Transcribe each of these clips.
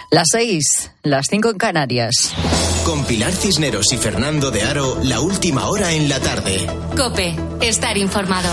Las 6, las 5 en Canarias. Con Pilar Cisneros y Fernando de Aro, la última hora en la tarde. COPE, estar informado.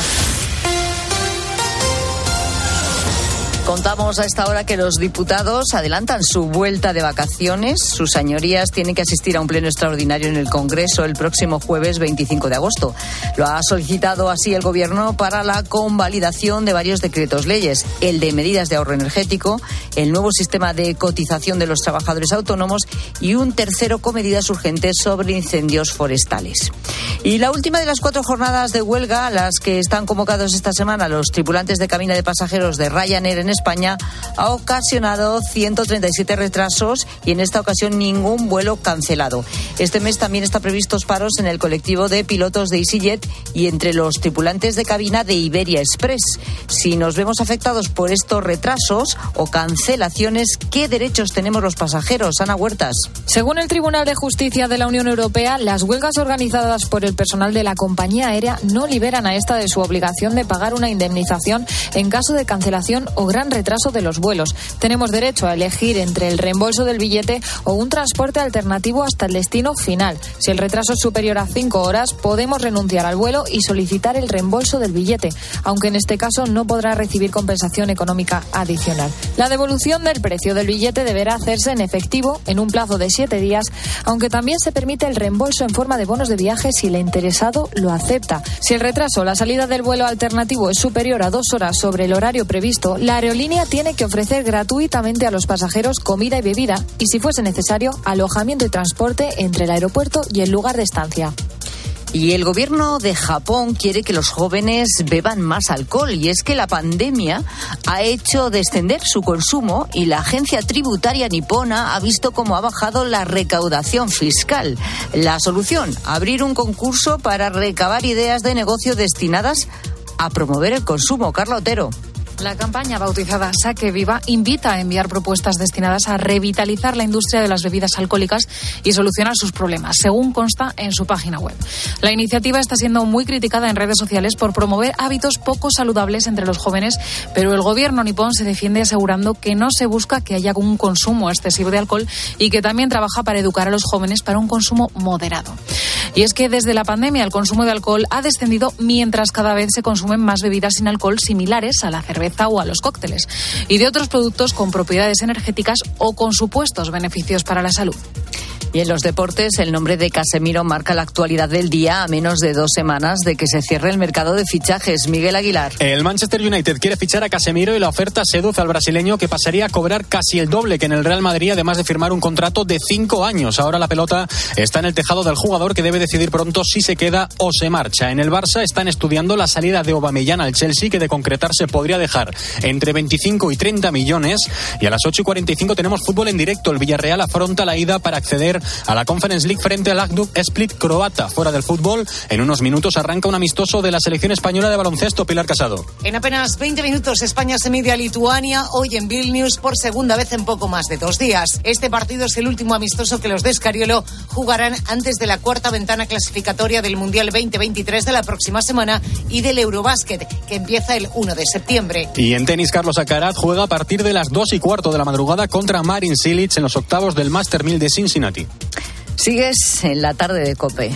Contamos a esta hora que los diputados adelantan su vuelta de vacaciones. Sus señorías tienen que asistir a un pleno extraordinario en el Congreso el próximo jueves 25 de agosto. Lo ha solicitado así el Gobierno para la convalidación de varios decretos leyes. El de medidas de ahorro energético, el nuevo sistema de cotización de los trabajadores autónomos y un tercero con medidas urgentes sobre incendios forestales. Y la última de las 4 jornadas de huelga, las que están convocados esta semana los tripulantes de cabina de pasajeros de Ryanair en España, ha ocasionado 137 retrasos y en esta ocasión ningún vuelo cancelado. Este mes también está previstos paros en el colectivo de pilotos de EasyJet y entre los tripulantes de cabina de Iberia Express. Si nos vemos afectados por estos retrasos o cancelaciones, ¿qué derechos tenemos los pasajeros? Ana Huertas. Según el Tribunal de Justicia de la Unión Europea, las huelgas organizadas por el personal de la compañía aérea no liberan a esta de su obligación de pagar una indemnización en caso de cancelación o gran retraso de los vuelos. Tenemos derecho a elegir entre el reembolso del billete o un transporte alternativo hasta el destino final. Si el retraso es superior a 5 horas, podemos renunciar al vuelo y solicitar el reembolso del billete, aunque en este caso no podrá recibir compensación económica adicional. La devolución del precio del billete deberá hacerse en efectivo en un plazo de 7 días, aunque también se permite el reembolso en forma de bonos de viaje si el interesado lo acepta. Si el retraso o la salida del vuelo alternativo es superior a 2 horas sobre el horario previsto, la aerolínea tiene que ofrecer gratuitamente a los pasajeros comida y bebida y, si fuese necesario, alojamiento y transporte entre el aeropuerto y el lugar de estancia. Y el gobierno de Japón quiere que los jóvenes beban más alcohol, y es que la pandemia ha hecho descender su consumo y la agencia tributaria nipona ha visto cómo ha bajado la recaudación fiscal. La solución, abrir un concurso para recabar ideas de negocio destinadas a promover el consumo. Carla Otero. La campaña bautizada Saque Viva invita a enviar propuestas destinadas a revitalizar la industria de las bebidas alcohólicas y solucionar sus problemas, según consta en su página web. La iniciativa está siendo muy criticada en redes sociales por promover hábitos poco saludables entre los jóvenes, pero el gobierno nipón se defiende asegurando que no se busca que haya un consumo excesivo de alcohol y que también trabaja para educar a los jóvenes para un consumo moderado. Y es que desde la pandemia el consumo de alcohol ha descendido mientras cada vez se consumen más bebidas sin alcohol similares a la cerveza o a los cócteles y de otros productos con propiedades energéticas o con supuestos beneficios para la salud. Y en los deportes, el nombre de Casemiro marca la actualidad del día a menos de 2 semanas de que se cierre el mercado de fichajes. Miguel Aguilar. El Manchester United quiere fichar a Casemiro y la oferta seduce al brasileño, que pasaría a cobrar casi el doble que en el Real Madrid, además de firmar un contrato de 5 años. Ahora la pelota está en el tejado del jugador, que debe decidir pronto si se queda o se marcha. En el Barça están estudiando la salida de Aubameyang al Chelsea, que de concretarse podría dejar entre 25 y 30 millones. Y a las 8:45 tenemos fútbol en directo. El Villarreal afronta la ida para acceder a la Conference League frente al Hajduk Split croata. Fuera del fútbol, en unos minutos arranca un amistoso de la selección española de baloncesto. Pilar Casado. En apenas 20 minutos España se mide a Lituania, hoy en Vilnius, por segunda vez en poco más de 2 días. Este partido es el último amistoso que los de Escariolo jugarán antes de la cuarta ventana clasificatoria del Mundial 2023 de la próxima semana y del Eurobásquet, que empieza el 1 de septiembre. Y en tenis, Carlos Alcaraz juega a partir de las 2:15 de la madrugada contra Marin Cilic en los octavos del Master 1000 de Cincinnati. Sigues en la tarde de COPE.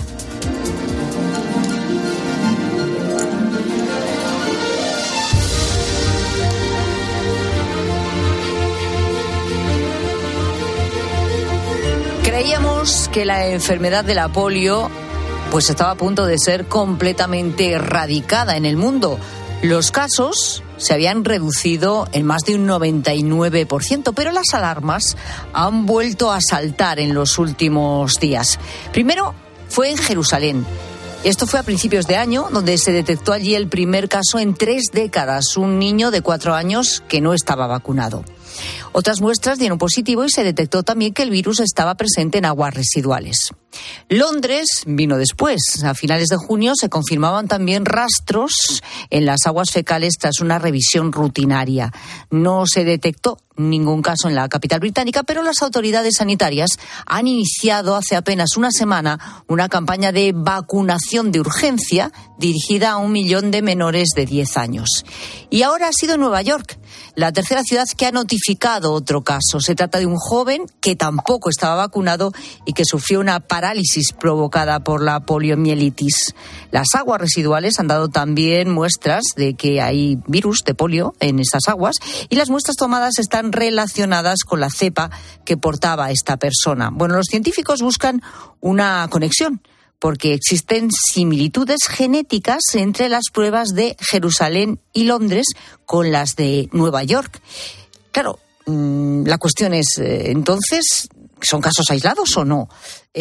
Creíamos que la enfermedad de la polio pues estaba a punto de ser completamente erradicada en el mundo. Los casos se habían reducido en más de un 99%, pero las alarmas han vuelto a saltar en los últimos días. Primero fue en Jerusalén. Esto fue a principios de año, donde se detectó allí el primer caso en 3 décadas, un niño de 4 años que no estaba vacunado. Otras muestras dieron positivo y se detectó también que el virus estaba presente en aguas residuales. Londres vino después. A finales de junio se confirmaban también rastros en las aguas fecales tras una revisión rutinaria. No se detectó ningún caso en la capital británica, pero las autoridades sanitarias han iniciado hace apenas una semana una campaña de vacunación de urgencia dirigida a 1 millón de menores de 10 años. Y ahora ha sido Nueva York, la tercera ciudad que ha notificado otro caso. Se trata de un joven que tampoco estaba vacunado y que sufrió una parálisis provocada por la poliomielitis. Las aguas residuales han dado también muestras de que hay virus de polio en esas aguas y las muestras tomadas están relacionadas con la cepa que portaba esta persona. Bueno, los científicos buscan una conexión porque existen similitudes genéticas entre las pruebas de Jerusalén y Londres con las de Nueva York. Claro, la cuestión es, entonces, ¿son casos aislados o no?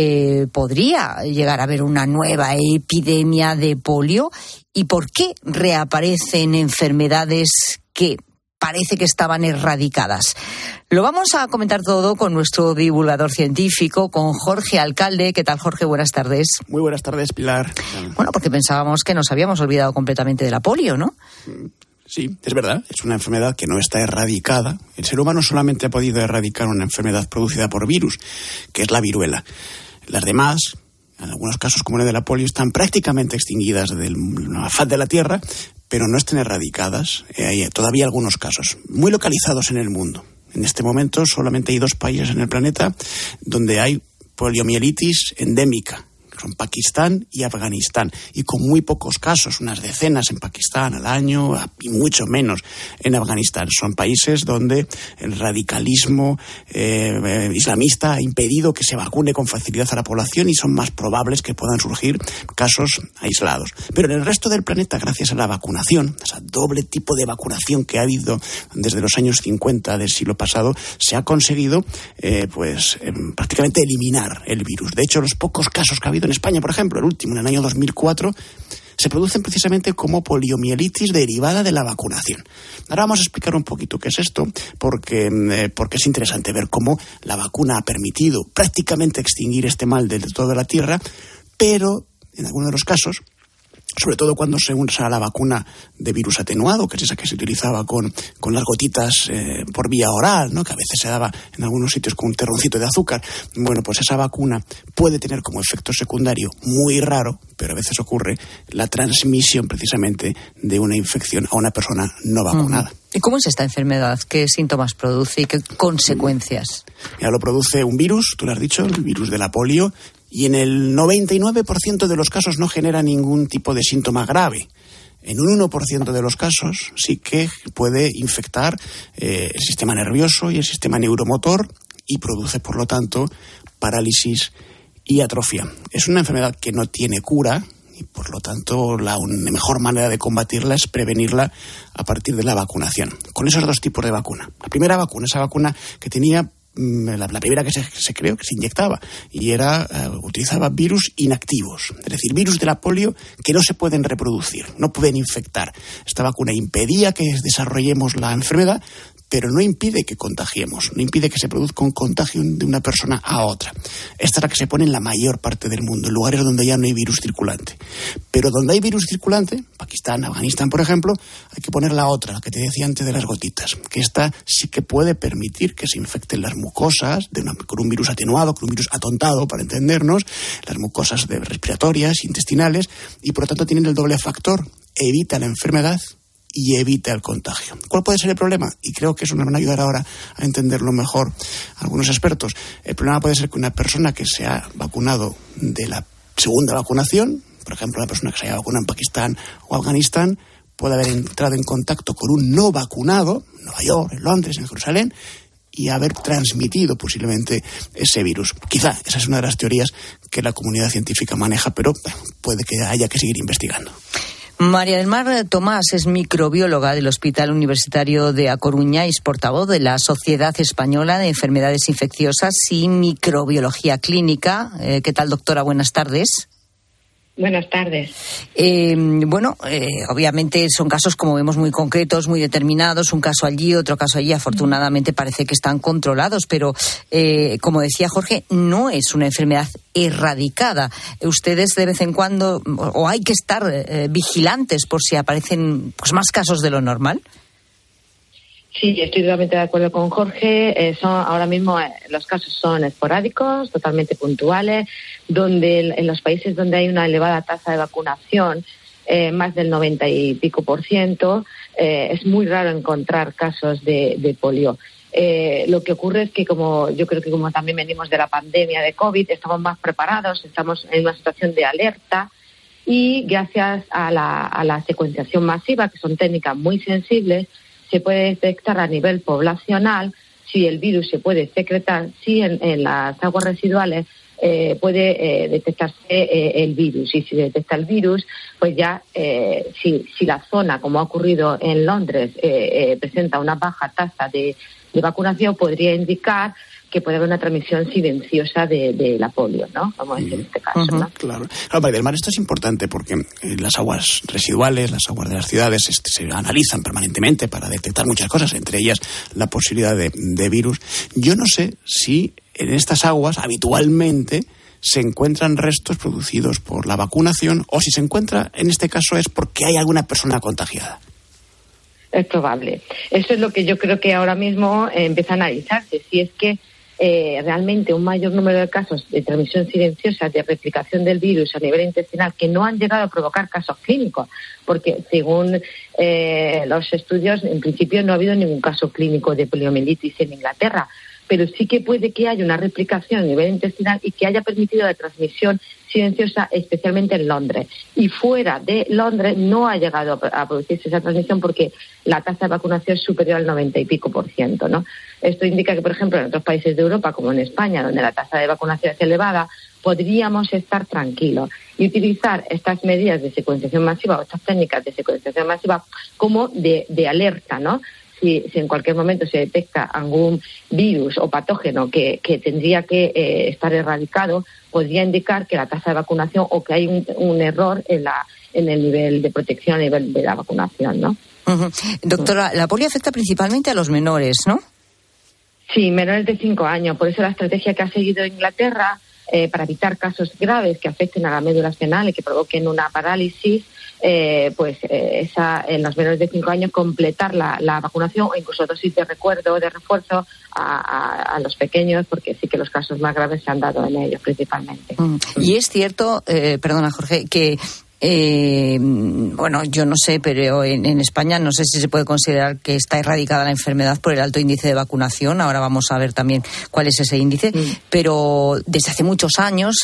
¿Podría llegar a haber una nueva epidemia de polio? ¿Y por qué reaparecen enfermedades que parece que estaban erradicadas? Lo vamos a comentar todo con nuestro divulgador científico, con Jorge Alcalde. ¿Qué tal, Jorge? Buenas tardes. Muy buenas tardes, Pilar. Bueno, porque pensábamos que nos habíamos olvidado completamente de la polio, ¿no? Sí, es verdad, es una enfermedad que no está erradicada. El ser humano solamente ha podido erradicar una enfermedad producida por virus, que es la viruela. Las demás, en algunos casos como la de la polio, están prácticamente extinguidas de la faz de la Tierra, pero no están erradicadas. Hay todavía algunos casos muy localizados en el mundo. En este momento solamente hay 2 países en el planeta donde hay poliomielitis endémica. Son Pakistán y Afganistán, y con muy pocos casos, unas decenas en Pakistán al año y mucho menos en Afganistán. Son países donde el radicalismo islamista ha impedido que se vacune con facilidad a la población y son más probables que puedan surgir casos aislados. Pero en el resto del planeta, gracias a la vacunación, ese doble tipo de vacunación que ha habido desde los años 50 del siglo pasado, se ha conseguido prácticamente eliminar el virus. De hecho, los pocos casos que ha habido en España, por ejemplo, el último en el año 2004, se producen precisamente como poliomielitis derivada de la vacunación. Ahora vamos a explicar un poquito qué es esto, porque es interesante ver cómo la vacuna ha permitido prácticamente extinguir este mal de toda la Tierra, pero en algunos de los casos, sobre todo cuando se usa la vacuna de virus atenuado, que es esa que se utilizaba con las gotitas por vía oral, ¿no? Que a veces se daba en algunos sitios con un terroncito de azúcar. Bueno, pues esa vacuna puede tener como efecto secundario muy raro, pero a veces ocurre, la transmisión precisamente de una infección a una persona no vacunada. ¿Y cómo es esta enfermedad? ¿Qué síntomas produce y qué consecuencias? Mira, lo produce un virus, tú lo has dicho, el virus de la polio, y en el 99% de los casos no genera ningún tipo de síntoma grave. En un 1% de los casos sí que puede infectar el sistema nervioso y el sistema neuromotor y produce, por lo tanto, parálisis y atrofia. Es una enfermedad que no tiene cura y, por lo tanto, la mejor manera de combatirla es prevenirla a partir de la vacunación. Con esos 2 tipos de vacuna. La primera vacuna, esa vacuna que tenía la primera que se creó, que se inyectaba, y utilizaba virus inactivos, es decir, virus de la polio que no se pueden reproducir, no pueden infectar. Esta vacuna impedía que desarrollemos la enfermedad, pero no impide que contagiemos, no impide que se produzca un contagio de una persona a otra. Esta es la que se pone en la mayor parte del mundo, en lugares donde ya no hay virus circulante. Pero donde hay virus circulante, Pakistán, Afganistán, por ejemplo, hay que poner la otra, la que te decía antes de las gotitas, que esta sí que puede permitir que se infecten las mucosas con un virus atenuado, con un virus atontado, para entendernos, las mucosas respiratorias, intestinales, y por lo tanto tienen el doble factor, evita la enfermedad y evita el contagio. ¿Cuál puede ser el problema? Y creo que eso nos van a ayudar ahora a entenderlo mejor algunos expertos. El problema puede ser que una persona que se ha vacunado de la segunda vacunación, por ejemplo, una persona que se haya vacunado en Pakistán o Afganistán, puede haber entrado en contacto con un no vacunado, en Nueva York, en Londres, en Jerusalén, y haber transmitido posiblemente ese virus. Quizá esa es una de las teorías que la comunidad científica maneja, pero puede que haya que seguir investigando. María del Mar Tomás es microbióloga del Hospital Universitario de A Coruña y es portavoz de la Sociedad Española de Enfermedades Infecciosas y Microbiología Clínica. ¿Qué tal, doctora? Buenas tardes. Buenas tardes. Obviamente son casos, como vemos, muy concretos, muy determinados, un caso allí, otro caso allí. Afortunadamente parece que están controlados, pero como decía Jorge, no es una enfermedad erradicada. Ustedes de vez en cuando, o hay que estar vigilantes por si aparecen pues más casos de lo normal. Sí, estoy totalmente de acuerdo con Jorge. Ahora mismo los casos son esporádicos, totalmente puntuales, donde en los países donde hay una elevada tasa de vacunación, más del 90 y pico %, es muy raro encontrar casos de polio. Lo que ocurre es que yo creo que como también venimos de la pandemia de COVID, estamos más preparados, estamos en una situación de alerta y gracias a la secuenciación masiva, que son técnicas muy sensibles, se puede detectar a nivel poblacional si el virus se puede secretar, si en las aguas residuales puede detectarse el virus. Y si detecta el virus, pues ya si la zona, como ha ocurrido en Londres, presenta una baja tasa de vacunación, podría indicar que puede haber una transmisión silenciosa de la polio, ¿no? Vamos a decir en este caso, ¿no? Claro. María del Mar, esto es importante porque las aguas residuales, las aguas de las ciudades se analizan permanentemente para detectar muchas cosas, entre ellas la posibilidad de virus. Yo no sé si en estas aguas habitualmente se encuentran restos producidos por la vacunación o si se encuentra, en este caso, es porque hay alguna persona contagiada. Es probable. Eso es lo que yo creo que ahora mismo empieza a analizarse, si es que realmente un mayor número de casos de transmisión silenciosa, de replicación del virus a nivel intestinal, que no han llegado a provocar casos clínicos, porque según los estudios, en principio no ha habido ningún caso clínico de poliomielitis en Inglaterra, pero sí que puede que haya una replicación a nivel intestinal y que haya permitido la transmisión silenciosa, especialmente en Londres. Y fuera de Londres no ha llegado a producirse esa transmisión porque la tasa de vacunación es superior al 90 y pico %, ¿no? Esto indica que, por ejemplo, en otros países de Europa, como en España, donde la tasa de vacunación es elevada, podríamos estar tranquilos y utilizar estas medidas de secuenciación masiva o estas técnicas de secuenciación masiva como de alerta, ¿no? Si en cualquier momento se detecta algún virus o patógeno que tendría que estar erradicado, podría indicar que la tasa de vacunación o que hay un error en el nivel de protección a nivel de la vacunación, ¿no? Uh-huh. Doctora, la polio afecta principalmente a los menores, ¿no? Sí, menores de 5 años. Por eso la estrategia que ha seguido Inglaterra para evitar casos graves que afecten a la médula espinal y que provoquen una parálisis, en los menores de 5 años completar la vacunación o incluso dosis de refuerzo a los pequeños, porque sí que los casos más graves se han dado en ellos principalmente. Y es cierto, perdona Jorge, que yo no sé, pero en España no sé si se puede considerar que está erradicada la enfermedad por el alto índice de vacunación. Ahora vamos a ver también cuál es ese índice. Pero desde hace muchos años,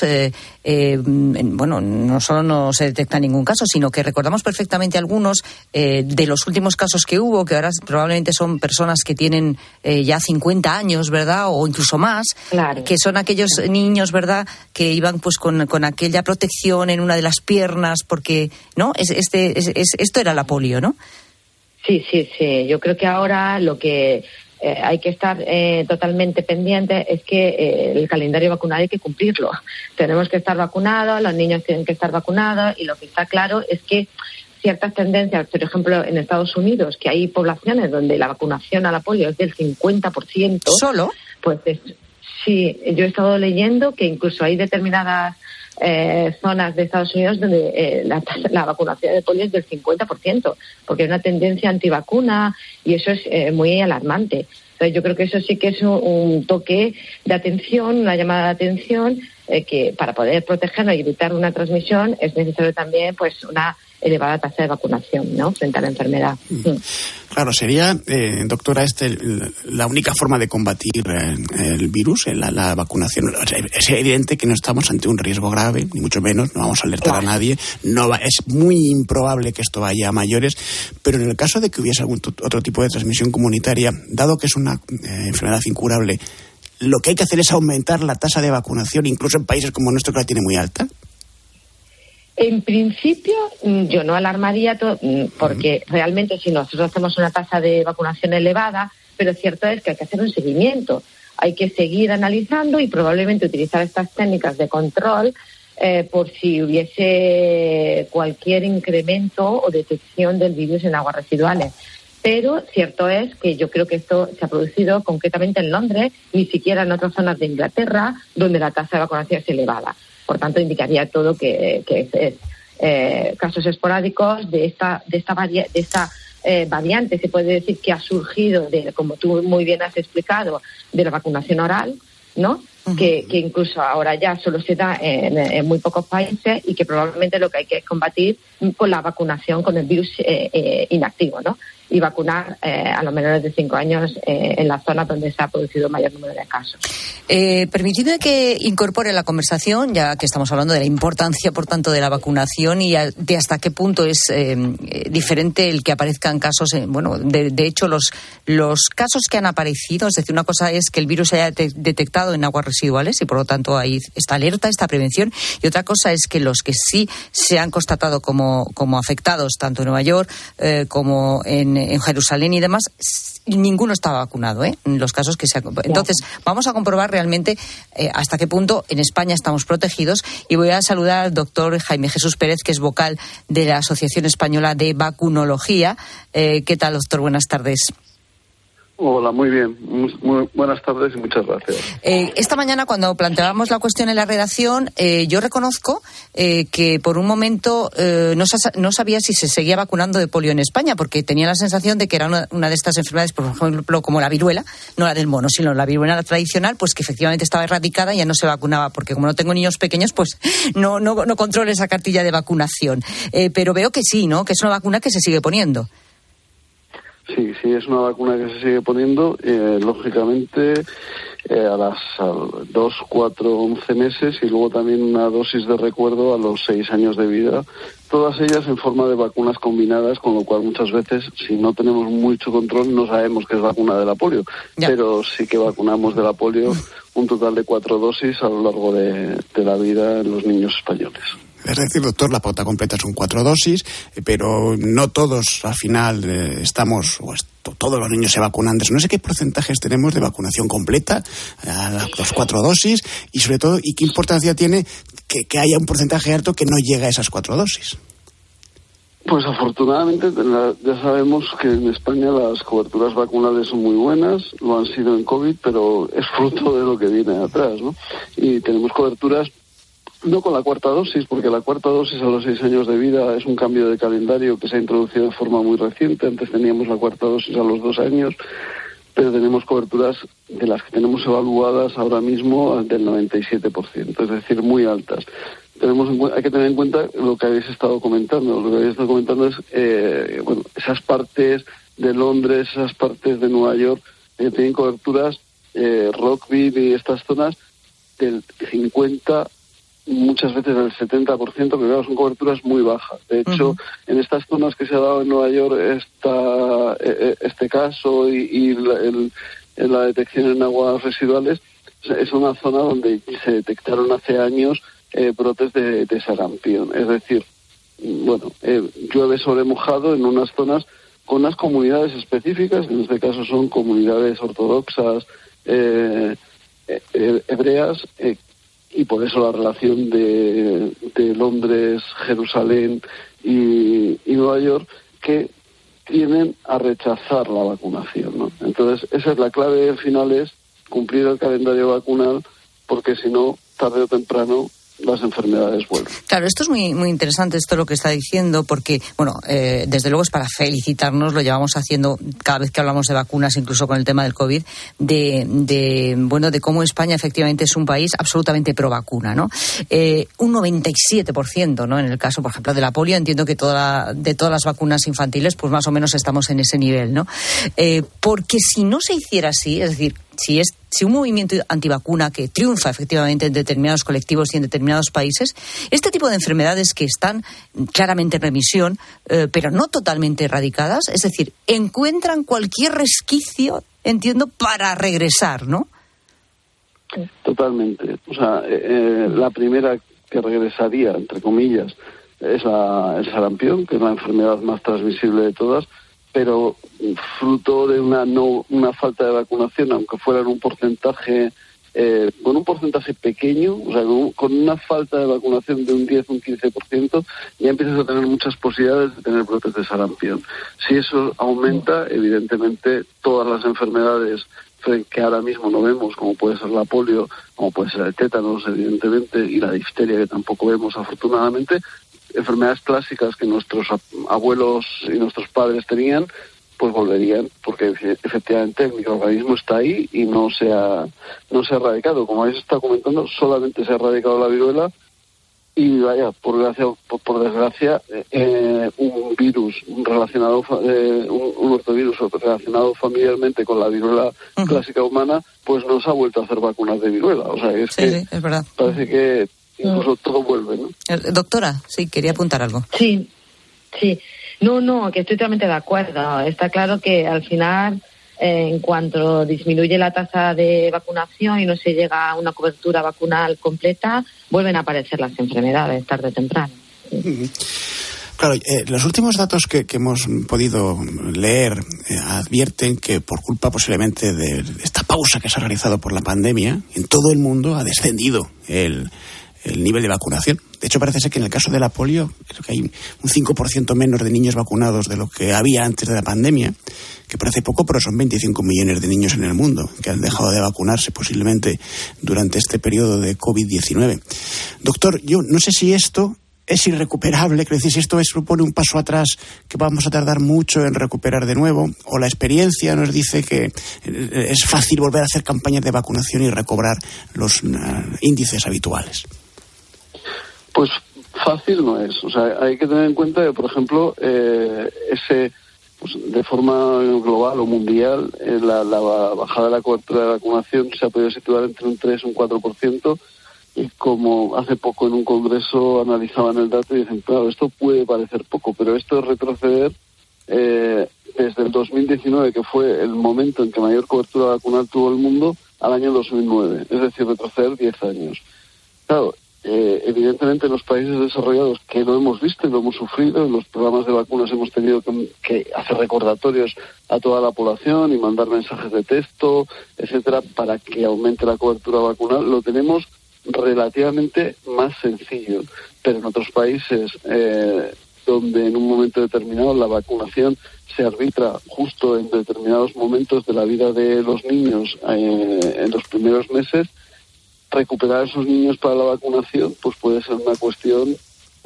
no solo no se detecta ningún caso, sino que recordamos perfectamente algunos de los últimos casos que hubo, que ahora probablemente son personas que tienen ya 50 años, ¿verdad? O incluso más, claro, que son aquellos niños, ¿verdad?, que iban pues con aquella protección en una de las piernas, porque no esto era la polio, ¿no? Sí. Yo creo que ahora lo que hay que estar totalmente pendiente es que el calendario vacunal hay que cumplirlo. Tenemos que estar vacunados, los niños tienen que estar vacunados, y lo que está claro es que ciertas tendencias, por ejemplo, en Estados Unidos, que hay poblaciones donde la vacunación a la polio es del 50%. ¿Solo? Pues sí, yo he estado leyendo que incluso hay determinadas zonas de Estados Unidos donde la vacunación de polio es del 50%, porque hay una tendencia antivacuna y eso es muy alarmante. Entonces yo creo que eso sí que es un toque de atención, una llamada de atención, que para poder protegernos y evitar una transmisión es necesario también pues una elevada tasa de vacunación, ¿no?, frente a la enfermedad. Claro, sería, doctora, la única forma de combatir el virus, la vacunación. O sea, es evidente que no estamos ante un riesgo grave, ni mucho menos, no vamos a alertar a nadie, es muy improbable que esto vaya a mayores, pero en el caso de que hubiese algún otro tipo de transmisión comunitaria, dado que es una enfermedad incurable, lo que hay que hacer es aumentar la tasa de vacunación, incluso en países como nuestro, que la tiene muy alta. En principio, yo no alarmaría porque realmente si nosotros hacemos una tasa de vacunación elevada, pero cierto es que hay que hacer un seguimiento. Hay que seguir analizando y probablemente utilizar estas técnicas de control por si hubiese cualquier incremento o detección del virus en aguas residuales. Pero cierto es que yo creo que esto se ha producido concretamente en Londres, ni siquiera en otras zonas de Inglaterra, donde la tasa de vacunación es elevada. Por tanto, indicaría todo que es casos esporádicos de esta variante, se puede decir, que ha surgido, como tú muy bien has explicado, de la vacunación oral, ¿no? Uh-huh. Que incluso ahora ya solo se da en muy pocos países y que probablemente lo que hay que es combatir con la vacunación con el virus inactivo, ¿no? Y vacunar a los menores de 5 años en las zonas donde se ha producido mayor número de casos. Permitidme que incorpore a la conversación, ya que estamos hablando de la importancia, por tanto, de la vacunación y de hasta qué punto es diferente el que aparezcan casos. De hecho, los casos que han aparecido, es decir, una cosa es que el virus se haya detectado en aguas residuales y, por lo tanto, ahí está alerta, esta prevención, y otra cosa es que los que sí se han constatado como afectados, tanto en Nueva York como en Jerusalén y demás, ninguno estaba vacunado, en los casos que se han... Entonces, vamos a comprobar realmente hasta qué punto en España estamos protegidos, y voy a saludar al doctor Jaime Jesús Pérez, que es vocal de la Asociación Española de Vacunología. ¿Qué tal, doctor? Buenas tardes. Hola, muy bien. Muy buenas tardes y muchas gracias. Esta mañana, cuando planteábamos la cuestión en la redacción, yo reconozco que por un momento no sabía si se seguía vacunando de polio en España, porque tenía la sensación de que era una de estas enfermedades, por ejemplo, como la viruela, no la del mono, sino la viruela tradicional, pues que efectivamente estaba erradicada y ya no se vacunaba, porque como no tengo niños pequeños, pues no controlo esa cartilla de vacunación. Pero veo que sí, ¿no? Que es una vacuna que se sigue poniendo. Sí, es una vacuna que se sigue poniendo, lógicamente, a las 2, 4, 11 meses, y luego también una dosis de recuerdo a los 6 años de vida, todas ellas en forma de vacunas combinadas, con lo cual muchas veces, si no tenemos mucho control, no sabemos que es vacuna de la polio, pero sí que vacunamos de la polio un total de 4 dosis a lo largo de la vida en los niños españoles. Es decir, doctor, la pauta completa son 4 dosis, pero no todos al final todos los niños se vacunan. No sé qué porcentajes tenemos de vacunación completa a las 4 dosis, y sobre todo, y qué importancia tiene que haya un porcentaje alto que no llega a esas 4 dosis. Pues afortunadamente ya sabemos que en España las coberturas vacunales son muy buenas, lo han sido en COVID, pero es fruto de lo que viene atrás, ¿no? Y tenemos coberturas no con la 4ª dosis, porque la 4ª dosis a los 6 años de vida es un cambio de calendario que se ha introducido de forma muy reciente. Antes teníamos la 4ª dosis a los 2 años, pero tenemos coberturas de las que tenemos evaluadas ahora mismo del 97%, es decir, muy altas. Hay que tener en cuenta lo que habéis estado comentando. Lo que habéis estado comentando es, esas partes de Londres, esas partes de Nueva York, tienen coberturas, Rockville y estas zonas, del 50%, muchas veces del 70%, que claro, son coberturas muy bajas. De hecho, en estas zonas que se ha dado en Nueva York este caso y la detección en aguas residuales, es una zona donde se detectaron hace años brotes de sarampión. Es decir, llueve sobre mojado en unas zonas con unas comunidades específicas, en este caso son comunidades ortodoxas, hebreas, y por eso la relación de Londres, Jerusalén y Nueva York, que tienden a rechazar la vacunación, ¿no? Entonces, esa es la clave al final, es cumplir el calendario vacunal, porque si no, tarde o temprano, las enfermedades vuelven. Claro, esto es muy, muy interesante, esto lo que está diciendo, porque, desde luego es para felicitarnos, lo llevamos haciendo cada vez que hablamos de vacunas, incluso con el tema del COVID, de cómo España efectivamente es un país absolutamente pro vacuna, ¿no? Un 97%, ¿no? En el caso, por ejemplo, de la polio, entiendo que de todas las vacunas infantiles, pues más o menos estamos en ese nivel, ¿no? Porque si no se hiciera así, es decir, si un movimiento antivacuna que triunfa efectivamente en determinados colectivos y en determinados países, este tipo de enfermedades que están claramente en remisión, pero no totalmente erradicadas, es decir, encuentran cualquier resquicio, entiendo, para regresar, ¿no? Totalmente. O sea, la primera que regresaría, entre comillas, es el sarampión, que es la enfermedad más transmisible de todas, pero fruto de una falta de vacunación, aunque fuera en un porcentaje con un porcentaje pequeño, o sea, con una falta de vacunación de un 10, un 15%, ya empiezas a tener muchas posibilidades de tener brotes de sarampión. Si eso aumenta, evidentemente todas las enfermedades que ahora mismo no vemos, como puede ser la polio, como puede ser el tétanos, evidentemente, y la difteria, que tampoco vemos afortunadamente, enfermedades clásicas que nuestros abuelos y nuestros padres tenían, pues volverían, porque efectivamente el microorganismo está ahí y no se ha erradicado. Como habéis estado comentando, solamente se ha erradicado la viruela y vaya, por desgracia, un virus relacionado, un ortovirus relacionado familiarmente con la viruela clásica humana, pues no se ha vuelto a hacer vacunas de viruela. O sea, es es verdad. Parece que incluso todo vuelve, ¿no? Doctora, sí, quería apuntar algo. Sí. No, que estoy totalmente de acuerdo. Está claro que al final, en cuanto disminuye la tasa de vacunación y no se llega a una cobertura vacunal completa, vuelven a aparecer las enfermedades tarde o temprano. Claro, los últimos datos que hemos podido leer advierten que por culpa posiblemente de esta pausa que se ha realizado por la pandemia, en todo el mundo ha descendido el nivel de vacunación. De hecho, parece ser que en el caso de la polio, creo que hay un 5% menos de niños vacunados de lo que había antes de la pandemia, que parece poco, pero son 25 millones de niños en el mundo que han dejado de vacunarse posiblemente durante este periodo de COVID-19. Doctor, yo no sé si esto es irrecuperable, quiero decir, si esto supone un paso atrás que vamos a tardar mucho en recuperar de nuevo, o la experiencia nos dice que es fácil volver a hacer campañas de vacunación y recobrar los índices habituales. Pues fácil no es. O sea, hay que tener en cuenta que, por ejemplo, de forma global o mundial, la bajada de la cobertura de vacunación se ha podido situar entre un 3 y un 4%, y como hace poco en un congreso analizaban el dato y dicen, claro, esto puede parecer poco, pero esto es retroceder desde el 2019, que fue el momento en que mayor cobertura vacunal tuvo el mundo, al año 2009, es decir, retroceder 10 años. Claro, evidentemente en los países desarrollados, que lo hemos visto y lo hemos sufrido, en los programas de vacunas hemos tenido que hacer recordatorios a toda la población y mandar mensajes de texto, etcétera, para que aumente la cobertura vacunal. Lo tenemos relativamente más sencillo, pero en otros países donde en un momento determinado la vacunación se arbitra justo en determinados momentos de la vida de los niños en los primeros meses, recuperar a esos niños para la vacunación pues puede ser una cuestión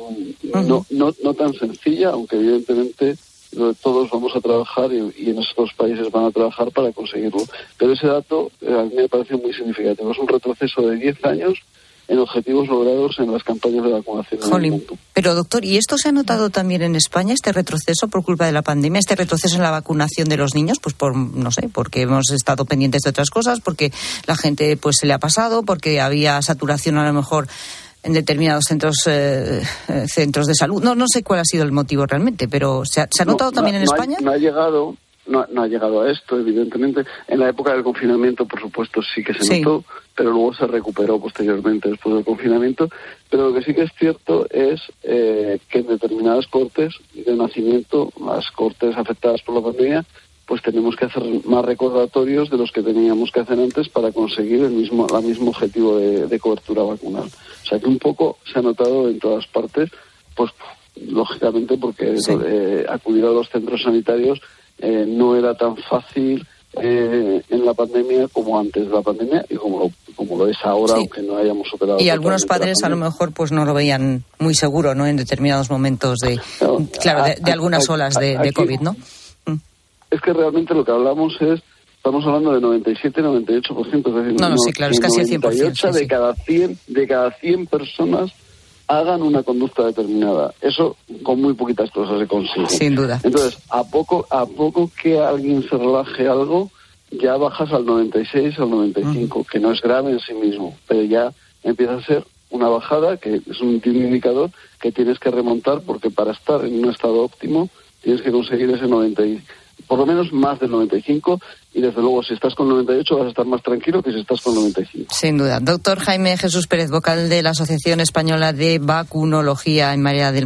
no tan sencilla, aunque evidentemente todos vamos a trabajar y en esos países van a trabajar para conseguirlo. Pero ese dato a mí me parece muy significativo. Es un retroceso de 10 años en objetivos logrados en las campañas de vacunación en el mundo. Pero, doctor, ¿y esto se ha notado también en España, este retroceso por culpa de la pandemia, este retroceso en la vacunación de los niños? Pues porque hemos estado pendientes de otras cosas, porque la gente pues se le ha pasado, porque había saturación a lo mejor en determinados centros de salud. No sé cuál ha sido el motivo realmente, pero ¿se ha notado también en España? No ha llegado a esto, evidentemente. En la época del confinamiento, por supuesto, sí que se notó, pero luego se recuperó posteriormente después del confinamiento. Pero lo que sí que es cierto es que en determinadas cortes de nacimiento, las cortes afectadas por la pandemia, pues tenemos que hacer más recordatorios de los que teníamos que hacer antes para conseguir el mismo objetivo de cobertura vacunal. O sea que un poco se ha notado en todas partes, pues lógicamente porque acudir a los centros sanitarios no era tan fácil en la pandemia como antes de la pandemia y como lo es ahora, aunque no hayamos superado. Y algunos padres a lo mejor pues no lo veían muy seguro, ¿no? En determinados momentos de algunas olas de COVID, ¿no? Es que realmente lo que estamos hablando de 97, 98%, es decir, claro, es casi el 100%. 98 de cada 100 personas hagan una conducta determinada. Eso con muy poquitas cosas se consigue. Sin duda. Entonces, a poco que alguien se relaje algo, ya bajas al 96, al 95, que no es grave en sí mismo, pero ya empieza a ser una bajada que es un indicador que tienes que remontar, porque para estar en un estado óptimo tienes que conseguir ese 90 por lo menos más del 95, y desde luego si estás con 98 vas a estar más tranquilo que si estás con 95. Sin duda. Doctor Jaime Jesús Pérez, vocal de la Asociación Española de Vacunología en María del Mar,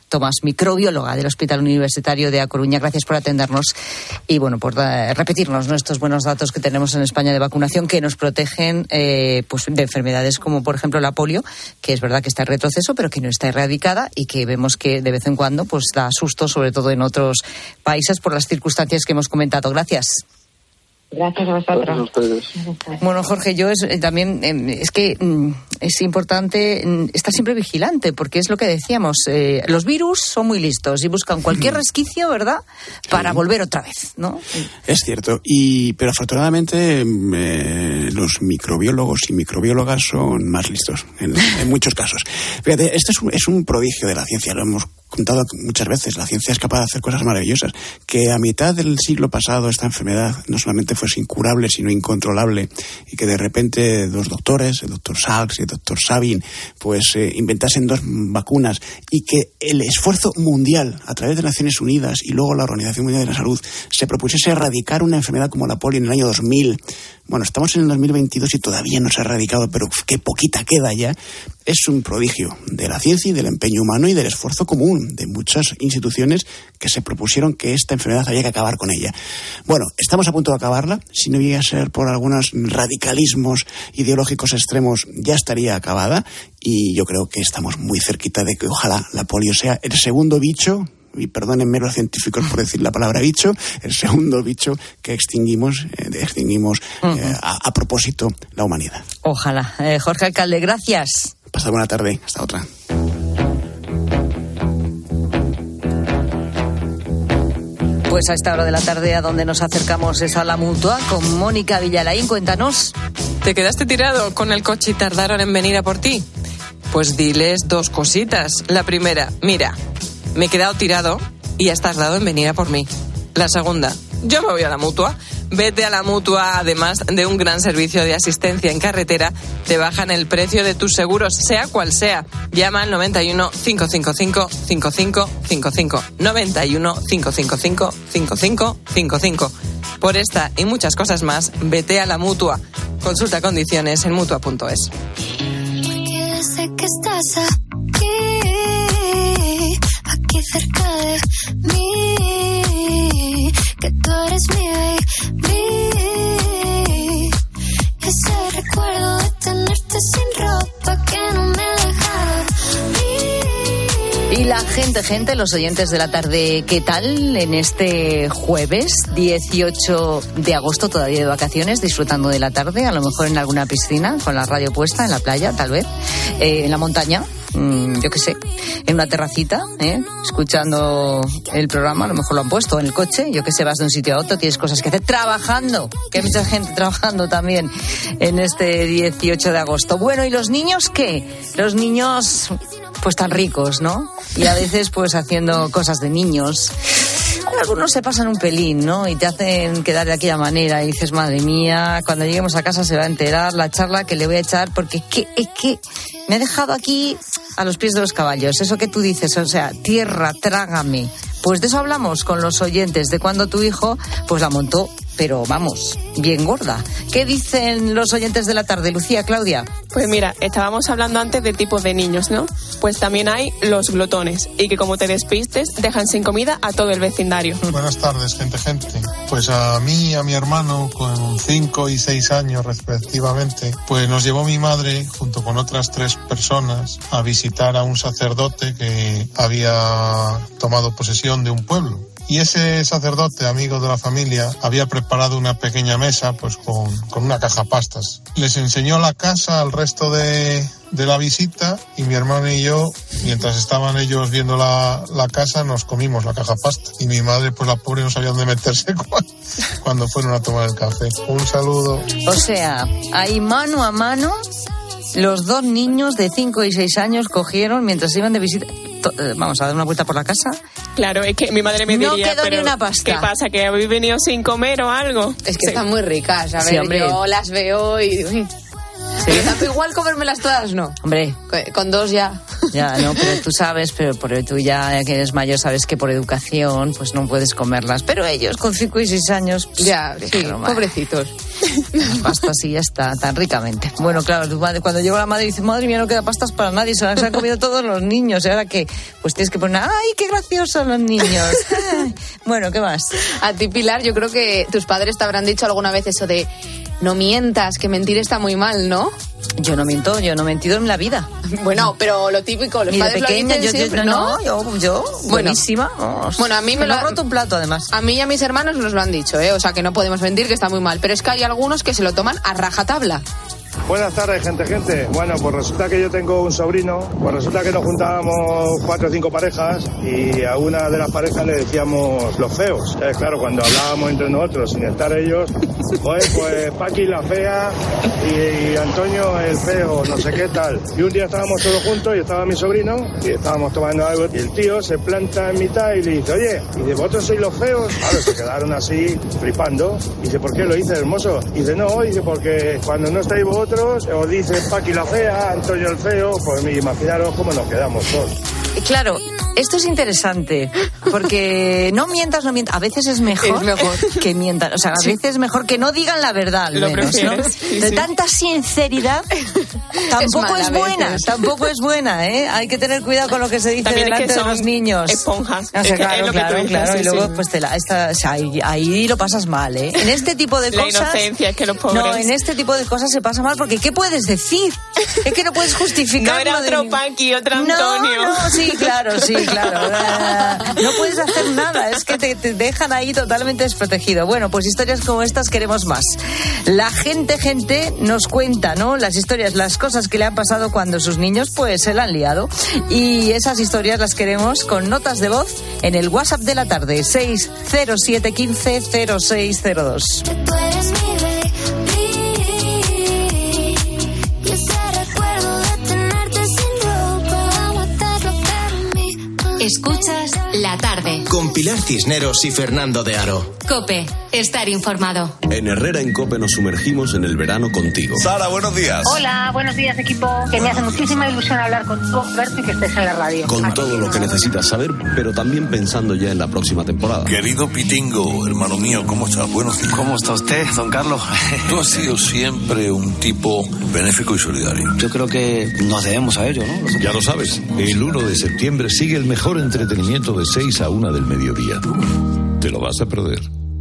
Tomás, microbióloga del Hospital Universitario de A Coruña. Gracias por atendernos y bueno, por repetirnos estos buenos datos que tenemos en España de vacunación que nos protegen pues de enfermedades como por ejemplo la polio, que es verdad que está en retroceso, pero que no está erradicada y que vemos que de vez en cuando pues da susto, sobre todo en otros países por las circunstancias que hemos comentado. Gracias. Gracias a vosotros. Gracias a ustedes. Bueno, Jorge, yo también es que es importante estar siempre vigilante, porque es lo que decíamos, los virus son muy listos y buscan cualquier resquicio, ¿verdad?, para volver otra vez, ¿no? Es cierto, pero afortunadamente los microbiólogos y microbiólogas son más listos en muchos casos. Fíjate, este es un prodigio de la ciencia, lo hemos contado muchas veces. La ciencia es capaz de hacer cosas maravillosas. Que a mitad del siglo pasado esta enfermedad no solamente fuese incurable, sino incontrolable, y que de repente dos doctores, el doctor Salks y el doctor Sabin, pues inventasen 2 vacunas, y que el esfuerzo mundial a través de Naciones Unidas y luego la Organización Mundial de la Salud se propusiese erradicar una enfermedad como la polio en el año 2000. Bueno, estamos en el 2022 y todavía no se ha erradicado, pero qué poquita queda ya. Es un prodigio de la ciencia y del empeño humano y del esfuerzo común de muchas instituciones que se propusieron que esta enfermedad había que acabar con ella. Bueno, estamos a punto de acabarla. Si no llega a ser por algunos radicalismos ideológicos extremos, ya estaría acabada. Y yo creo que estamos muy cerquita de que ojalá la polio sea el segundo bicho, y perdónenme los científicos por decir la palabra bicho, el segundo bicho que extinguimos a propósito la humanidad. Ojalá. Jorge Alcalde, gracias. Pasad buena tarde. Hasta otra. Pues a esta hora de la tarde a donde nos acercamos es a la Mutua con Mónica Villalain. Cuéntanos. ¿Te quedaste tirado con el coche y tardaron en venir a por ti? Pues diles 2 cositas. La primera, mira, me he quedado tirado y has tardado en venir a por mí. La segunda, yo me voy a la Mutua. Vete a la Mutua, además de un gran servicio de asistencia en carretera, te bajan el precio de tus seguros, sea cual sea. Llama al 91 555 5555. 91 555 5555. Por esta y muchas cosas más, vete a la Mutua. Consulta condiciones en mutua.es. Porque desde que estás aquí cerca de mí, que tú eres mi baby. Ese recuerdo de tenerte sin ropa que no me deja dormir. Y la gente, los oyentes de la tarde, ¿qué tal en este jueves 18 de agosto, todavía de vacaciones, disfrutando de la tarde, a lo mejor en alguna piscina, con la radio puesta, en la playa, tal vez, en la montaña? Yo qué sé, en una terracita, escuchando el programa, a lo mejor lo han puesto en el coche, yo qué sé, vas de un sitio a otro, tienes cosas que hacer, trabajando, que hay mucha gente trabajando también en este 18 de agosto. Bueno, ¿y los niños qué? Los niños, pues tan ricos, ¿no? Y a veces, pues haciendo cosas de niños. Algunos se pasan un pelín, ¿no? Y te hacen quedar de aquella manera y dices, madre mía, cuando lleguemos a casa se va a enterar la charla que le voy a echar, porque es que me ha dejado aquí a los pies de los caballos. Eso que tú dices, o sea, tierra, trágame. Pues de eso hablamos con los oyentes, de cuando tu hijo pues la montó, pero vamos, bien gorda. ¿Qué dicen los oyentes de la tarde, Lucía, Claudia? Pues mira, estábamos hablando antes de tipos de niños, ¿no? Pues también hay los glotones, y que como te despistes, dejan sin comida a todo el vecindario. Buenas tardes, gente. Pues a mí y a mi hermano, con 5 y 6 años respectivamente, pues nos llevó mi madre, junto con otras 3 personas, a visitar a un sacerdote que había tomado posesión de un pueblo. Y ese sacerdote, amigo de la familia, había preparado una pequeña mesa pues con una caja pastas. Les enseñó la casa al resto de la visita, y mi hermano y yo, mientras estaban ellos viendo la casa, nos comimos la caja pasta. Y mi madre, pues la pobre, no sabía dónde meterse cuando fueron a tomar el café. Un saludo. O sea, ahí mano a mano, los 2 niños de 5 y 6 años cogieron mientras iban de visita. Vamos a dar una vuelta por la casa. Claro, es que mi madre me diría, no quedó pero ni una pasta. ¿Qué pasa? ¿Que habéis venido sin comer o algo? Es que están muy ricas, a ver, sí, hombre. yo las veo y... Uy. Sí. Igual comérmelas todas, no. Hombre. Con 2 ya. Ya, no, pero tú sabes, pero tú ya que eres mayor sabes que por educación pues no puedes comerlas. Pero ellos con 5 y 6 años... Ya, sí, pobrecitos. Las pastas y ya está, tan ricamente. Bueno, claro, tu madre, cuando llegó la madre dice, madre mía, no queda pastas para nadie, se las han comido todos los niños. ¿Y ahora qué? Pues tienes que poner, ¡ay, qué graciosos los niños! Bueno, ¿qué más? A ti, Pilar, yo creo que tus padres te habrán dicho alguna vez eso de no mientas, que mentir está muy mal, ¿no? Yo no miento, yo no he mentido en la vida. Bueno, pero lo típico, los padres pequeña, lo dicen siempre, ¿no? Yo buenísima. Bueno, a mí me lo ha roto un plato, además. A mí y a mis hermanos nos lo han dicho, o sea que no podemos mentir, que está muy mal. Pero es que hay algunos que se lo toman a rajatabla. Buenas tardes, gente. Bueno, pues resulta que yo tengo un sobrino, pues resulta que nos juntábamos 4 o 5 parejas y a una de las parejas le decíamos los feos. Entonces, claro, cuando hablábamos entre nosotros sin estar ellos, pues Paqui la fea y Antonio el feo, no sé qué tal. Y un día estábamos todos juntos y estaba mi sobrino y estábamos tomando algo y el tío se planta en mitad y le dice, oye, ¿y de vosotros sois los feos? Claro, se quedaron así flipando. Y dice, ¿por qué lo dice, hermoso? Y dice, no, dice, porque cuando no estáis vosotros os dice Paqui la fea, Antonio el feo, pues imaginaros cómo nos quedamos todos. Claro, esto es interesante, porque no mientas. A veces es mejor que mientan. O sea, a veces es mejor que no digan la verdad, al menos, ¿no? De tanta sinceridad tampoco es buena. Tampoco es buena, ¿eh? Hay que tener cuidado con lo que se dice también delante de los niños. Esponjas. O sea, claro. Y luego, pues ahí lo pasas mal, ¿eh? En este tipo de cosas... La inocencia, es que los pobres... No, en este tipo de cosas se pasa mal, porque ¿qué puedes decir? Es que no puedes justificar. No era otro Paqui, otro Antonio. No, sí, claro. No puedes hacer nada, es que te dejan ahí totalmente desprotegido. Bueno, pues historias como estas queremos más. La gente nos cuenta, ¿no? Las historias, las cosas que le han pasado cuando sus niños pues se la han liado. Y esas historias las queremos con notas de voz en el WhatsApp de la tarde, 607 15 0602. Escuchas La Tarde. Con Pilar Cisneros y Fernando de Aro. COPE. Estar informado. En Herrera en COPE nos sumergimos en el verano contigo. Sara, buenos días. Hola, buenos días, equipo. Que me hace muchísima ilusión hablar contigo, verte y que estés en la radio. Con todo lo que necesitas saber, pero también pensando ya en la próxima temporada. Querido Pitingo, hermano mío, ¿cómo estás? Buenos días. ¿Cómo está usted, don Carlos? Tú has sido siempre un tipo benéfico y solidario. Yo creo que nos debemos a ello, ¿no? Ya lo sabes, el 1 de septiembre sigue el mejor entretenimiento de 6 a 1 del mediodía. Te lo vas a perder.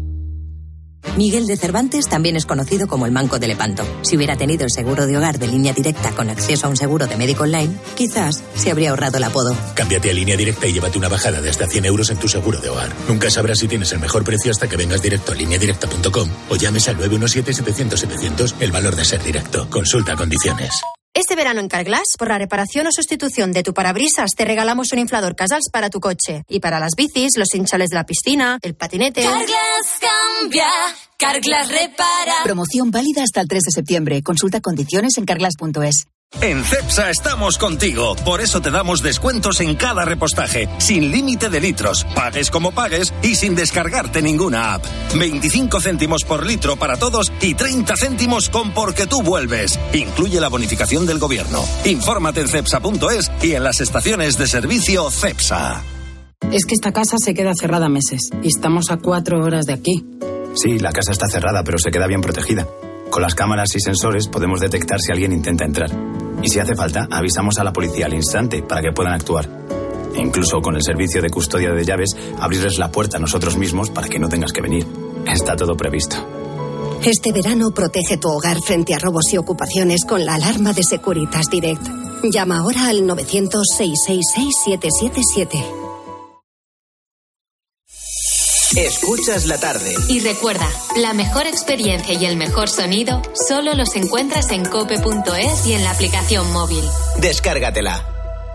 Miguel de Cervantes también es conocido como el Manco de Lepanto. Si hubiera tenido el seguro de hogar de Línea Directa con acceso a un seguro de médico online, quizás se habría ahorrado el apodo. Cámbiate a Línea Directa y llévate una bajada de hasta 100 euros en tu seguro de hogar. Nunca sabrás si tienes el mejor precio hasta que vengas directo a lineadirecta.com o llames al 917-700-700, el valor de ser directo. Consulta condiciones. Este verano en Carglass, por la reparación o sustitución de tu parabrisas, te regalamos un inflador Casals para tu coche. Y para las bicis, los hinchales de la piscina, el patinete... Carglass cambia, Carglass repara. Promoción válida hasta el 3 de septiembre. Consulta condiciones en carglass.es. En Cepsa estamos contigo, por eso te damos descuentos en cada repostaje, sin límite de litros, pagues como pagues y sin descargarte ninguna app. 25 céntimos por litro para todos y 30 céntimos con Porque tú vuelves. Incluye la bonificación del gobierno. Infórmate en cepsa.es y en las estaciones de servicio Cepsa. Es que esta casa se queda cerrada meses y estamos a 4 horas de aquí. Sí, la casa está cerrada, pero se queda bien protegida. Con las cámaras y sensores podemos detectar si alguien intenta entrar. Y si hace falta, avisamos a la policía al instante para que puedan actuar. E incluso con el servicio de custodia de llaves, abrirles la puerta a nosotros mismos para que no tengas que venir. Está todo previsto. Este verano protege tu hogar frente a robos y ocupaciones con la alarma de Securitas Direct. Llama ahora al 900-666-777. Escuchas La Tarde. Y recuerda, la mejor experiencia y el mejor sonido solo los encuentras en cope.es y en la aplicación móvil. Descárgatela.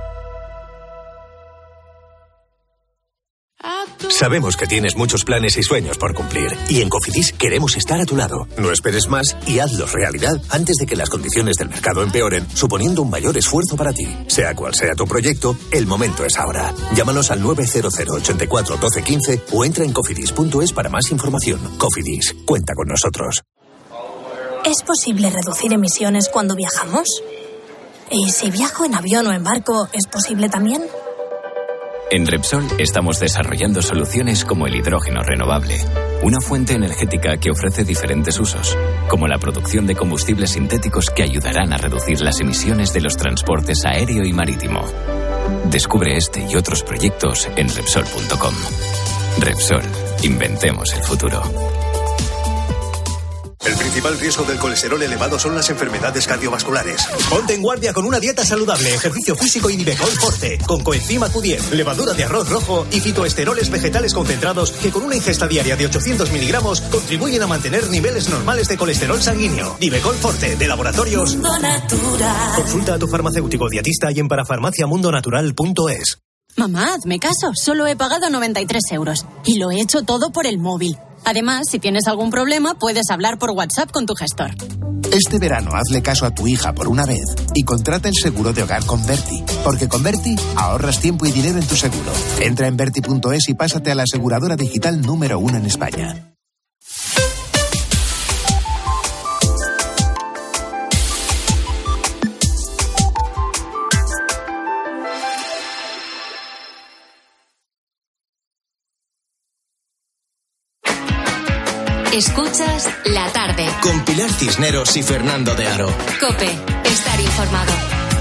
Sabemos que tienes muchos planes y sueños por cumplir. Y en Cofidis queremos estar a tu lado. No esperes más y hazlos realidad antes de que las condiciones del mercado empeoren, suponiendo un mayor esfuerzo para ti. Sea cual sea tu proyecto, el momento es ahora. Llámanos al 900 84 12 15 o entra en cofidis.es para más información. Cofidis, cuenta con nosotros. ¿Es posible reducir emisiones cuando viajamos? ¿Y si viajo en avión o en barco, es posible también? En Repsol estamos desarrollando soluciones como el hidrógeno renovable, una fuente energética que ofrece diferentes usos, como la producción de combustibles sintéticos que ayudarán a reducir las emisiones de los transportes aéreo y marítimo. Descubre este y otros proyectos en Repsol.com. Repsol, inventemos el futuro. El principal riesgo del colesterol elevado son las enfermedades cardiovasculares. Ponte en guardia con una dieta saludable, ejercicio físico y Nivecol Forte, con coenzima Q10, levadura de arroz rojo y fitoesteroles vegetales concentrados que con una ingesta diaria de 800 miligramos contribuyen a mantener niveles normales de colesterol sanguíneo. Nivecol Forte, de Laboratorios Mundo Natural. Consulta a tu farmacéutico dietista y en parafarmaciamundonatural.es. Mamá, hazme caso, solo he pagado 93 euros y lo he hecho todo por el móvil. Además, si tienes algún problema, puedes hablar por WhatsApp con tu gestor. Este verano hazle caso a tu hija por una vez y contrata el seguro de hogar con Berti. Porque con Berti ahorras tiempo y dinero en tu seguro. Entra en Berti.es y pásate a la aseguradora digital número 1 en España. Escuchas La Tarde. Con Pilar Cisneros y Fernando de Aro. COPE. Estar informado.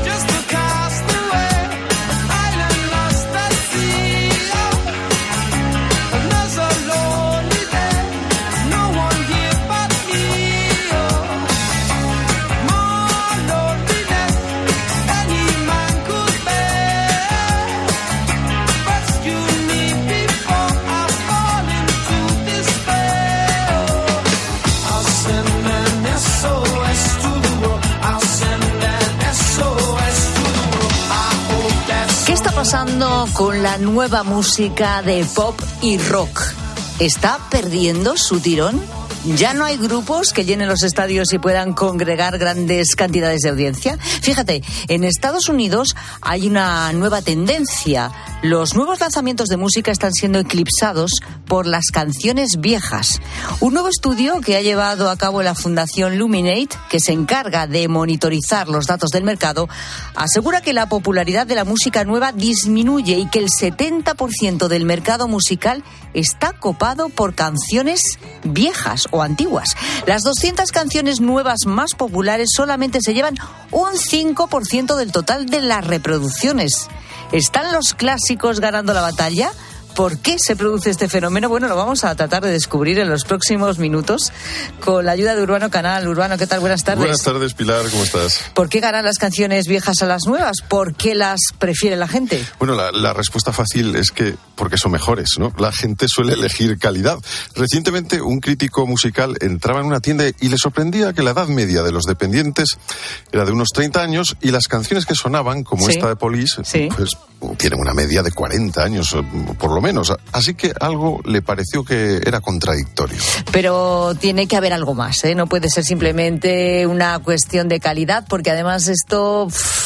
Pasando con la nueva música de pop y rock. ¿Está perdiendo su tirón? ¿Ya no hay grupos que llenen los estadios y puedan congregar grandes cantidades de audiencia? Fíjate, en Estados Unidos hay una nueva tendencia. Los nuevos lanzamientos de música están siendo eclipsados por las canciones viejas. Un nuevo estudio que ha llevado a cabo la Fundación Luminate, que se encarga de monitorizar los datos del mercado, asegura que la popularidad de la música nueva disminuye y que el 70% del mercado musical está copado por canciones viejas o antiguas. Las 200 canciones nuevas más populares solamente se llevan un 5% del total de las reproducciones. ¿Están los clásicos ganando la batalla? ¿Por qué se produce este fenómeno? Bueno, lo vamos a tratar de descubrir en los próximos minutos con la ayuda de Urbano Canal. Urbano, ¿qué tal? Buenas tardes. Buenas tardes, Pilar, ¿cómo estás? ¿Por qué ganan las canciones viejas a las nuevas? ¿Por qué las prefiere la gente? Bueno, la respuesta fácil es que porque son mejores, ¿no? La gente suele elegir calidad. Recientemente, un crítico musical entraba en una tienda y le sorprendía que la edad media de los dependientes era de unos 30 años y las canciones que sonaban, como esta de Police, pues tienen una media de 40 años, por lo menos. Así que algo le pareció que era contradictorio. Pero tiene que haber algo más, ¿eh? No puede ser simplemente una cuestión de calidad, porque además esto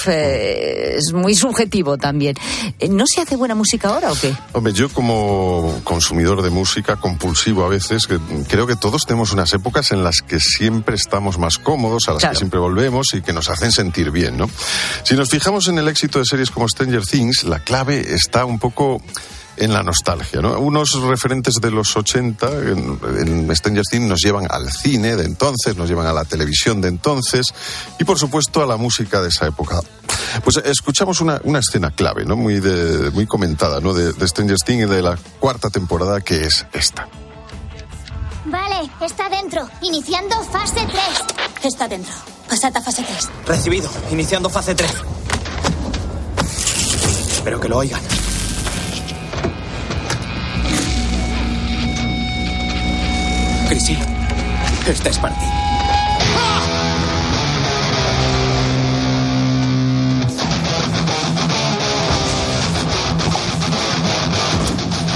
es muy subjetivo también. ¿No se hace buena música ahora o qué? Hombre, yo como consumidor de música, compulsivo a veces, creo que todos tenemos unas épocas en las que siempre estamos más cómodos, a las que siempre volvemos y que nos hacen sentir bien, ¿no? Si nos fijamos en el éxito de series como Stranger Things, la clave está un poco en la nostalgia, ¿no? Unos referentes de los 80 en Stranger Things nos llevan al cine de entonces, nos llevan a la televisión de entonces y por supuesto a la música de esa época. Pues escuchamos una escena clave, ¿no? Muy comentada, ¿no? De Stranger Things de la 4ª temporada, que es esta. Vale, está dentro. Iniciando fase 3. Está dentro. Pasad a fase 3. Recibido. Iniciando fase 3. Espero que lo oigan. Chrissy, esta es para ti.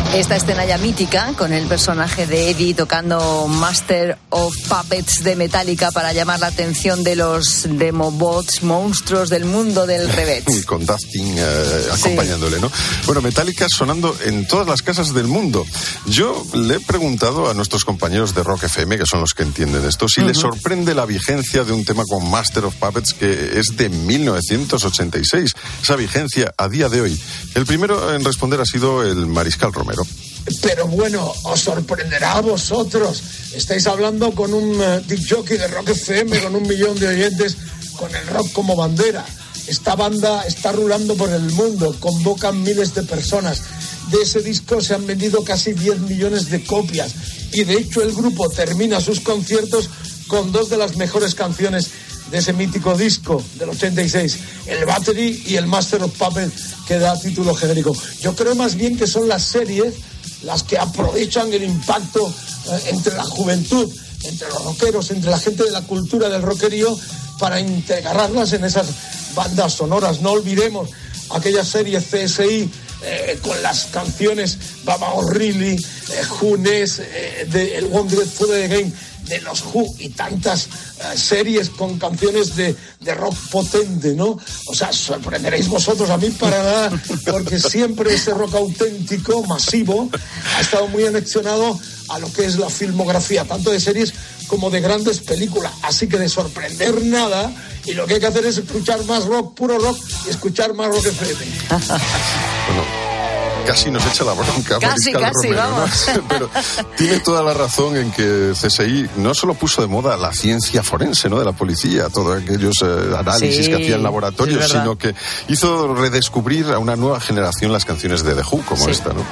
Esta escena ya mítica, con el personaje de Eddie tocando Master of Puppets de Metallica para llamar la atención de los demobots, monstruos del mundo del revés. Y con Dustin acompañándole, ¿no? Bueno, Metallica sonando en todas las casas del mundo. Yo le he preguntado a nuestros compañeros de Rock FM, que son los que entienden esto, si les sorprende la vigencia de un tema con Master of Puppets que es de 1986. Esa vigencia a día de hoy. El primero en responder ha sido el Mariscal Romero. Pero bueno, os sorprenderá a vosotros. Estáis hablando con un disc jockey de Rock FM, con 1 millón de oyentes, con el rock como bandera. Esta banda está rulando por el mundo, convocan miles de personas. De ese disco se han vendido casi 10 millones de copias. Y de hecho el grupo termina sus conciertos con 2 de las mejores canciones de ese mítico disco del 86, el Battery y el Master of Puppets, que da título genérico. Yo creo más bien que son las series las que aprovechan el impacto entre la juventud, entre los rockeros, entre la gente de la cultura del rockerío, para integrarlas en esas bandas sonoras. No olvidemos aquella serie CSI con las canciones Baba O'Reilly, Who Knows, de el One Dreadful Again, de los Who, y tantas series con canciones de rock potente, ¿no? O sea, sorprenderéis vosotros, a mí para nada, porque siempre ese rock auténtico, masivo, ha estado muy anexionado a lo que es la filmografía, tanto de series como de grandes películas. Así que de sorprender nada, y lo que hay que hacer es escuchar más rock, puro rock, y escuchar más Rock FM. Bueno, casi nos echa la bronca. Casi, Romero, vamos. ¿no? Pero tiene toda la razón en que CSI no solo puso de moda la ciencia forense, ¿no?, de la policía, todos aquellos análisis que hacía en laboratorio, sino que hizo redescubrir a una nueva generación las canciones de The Who, como esta, ¿no?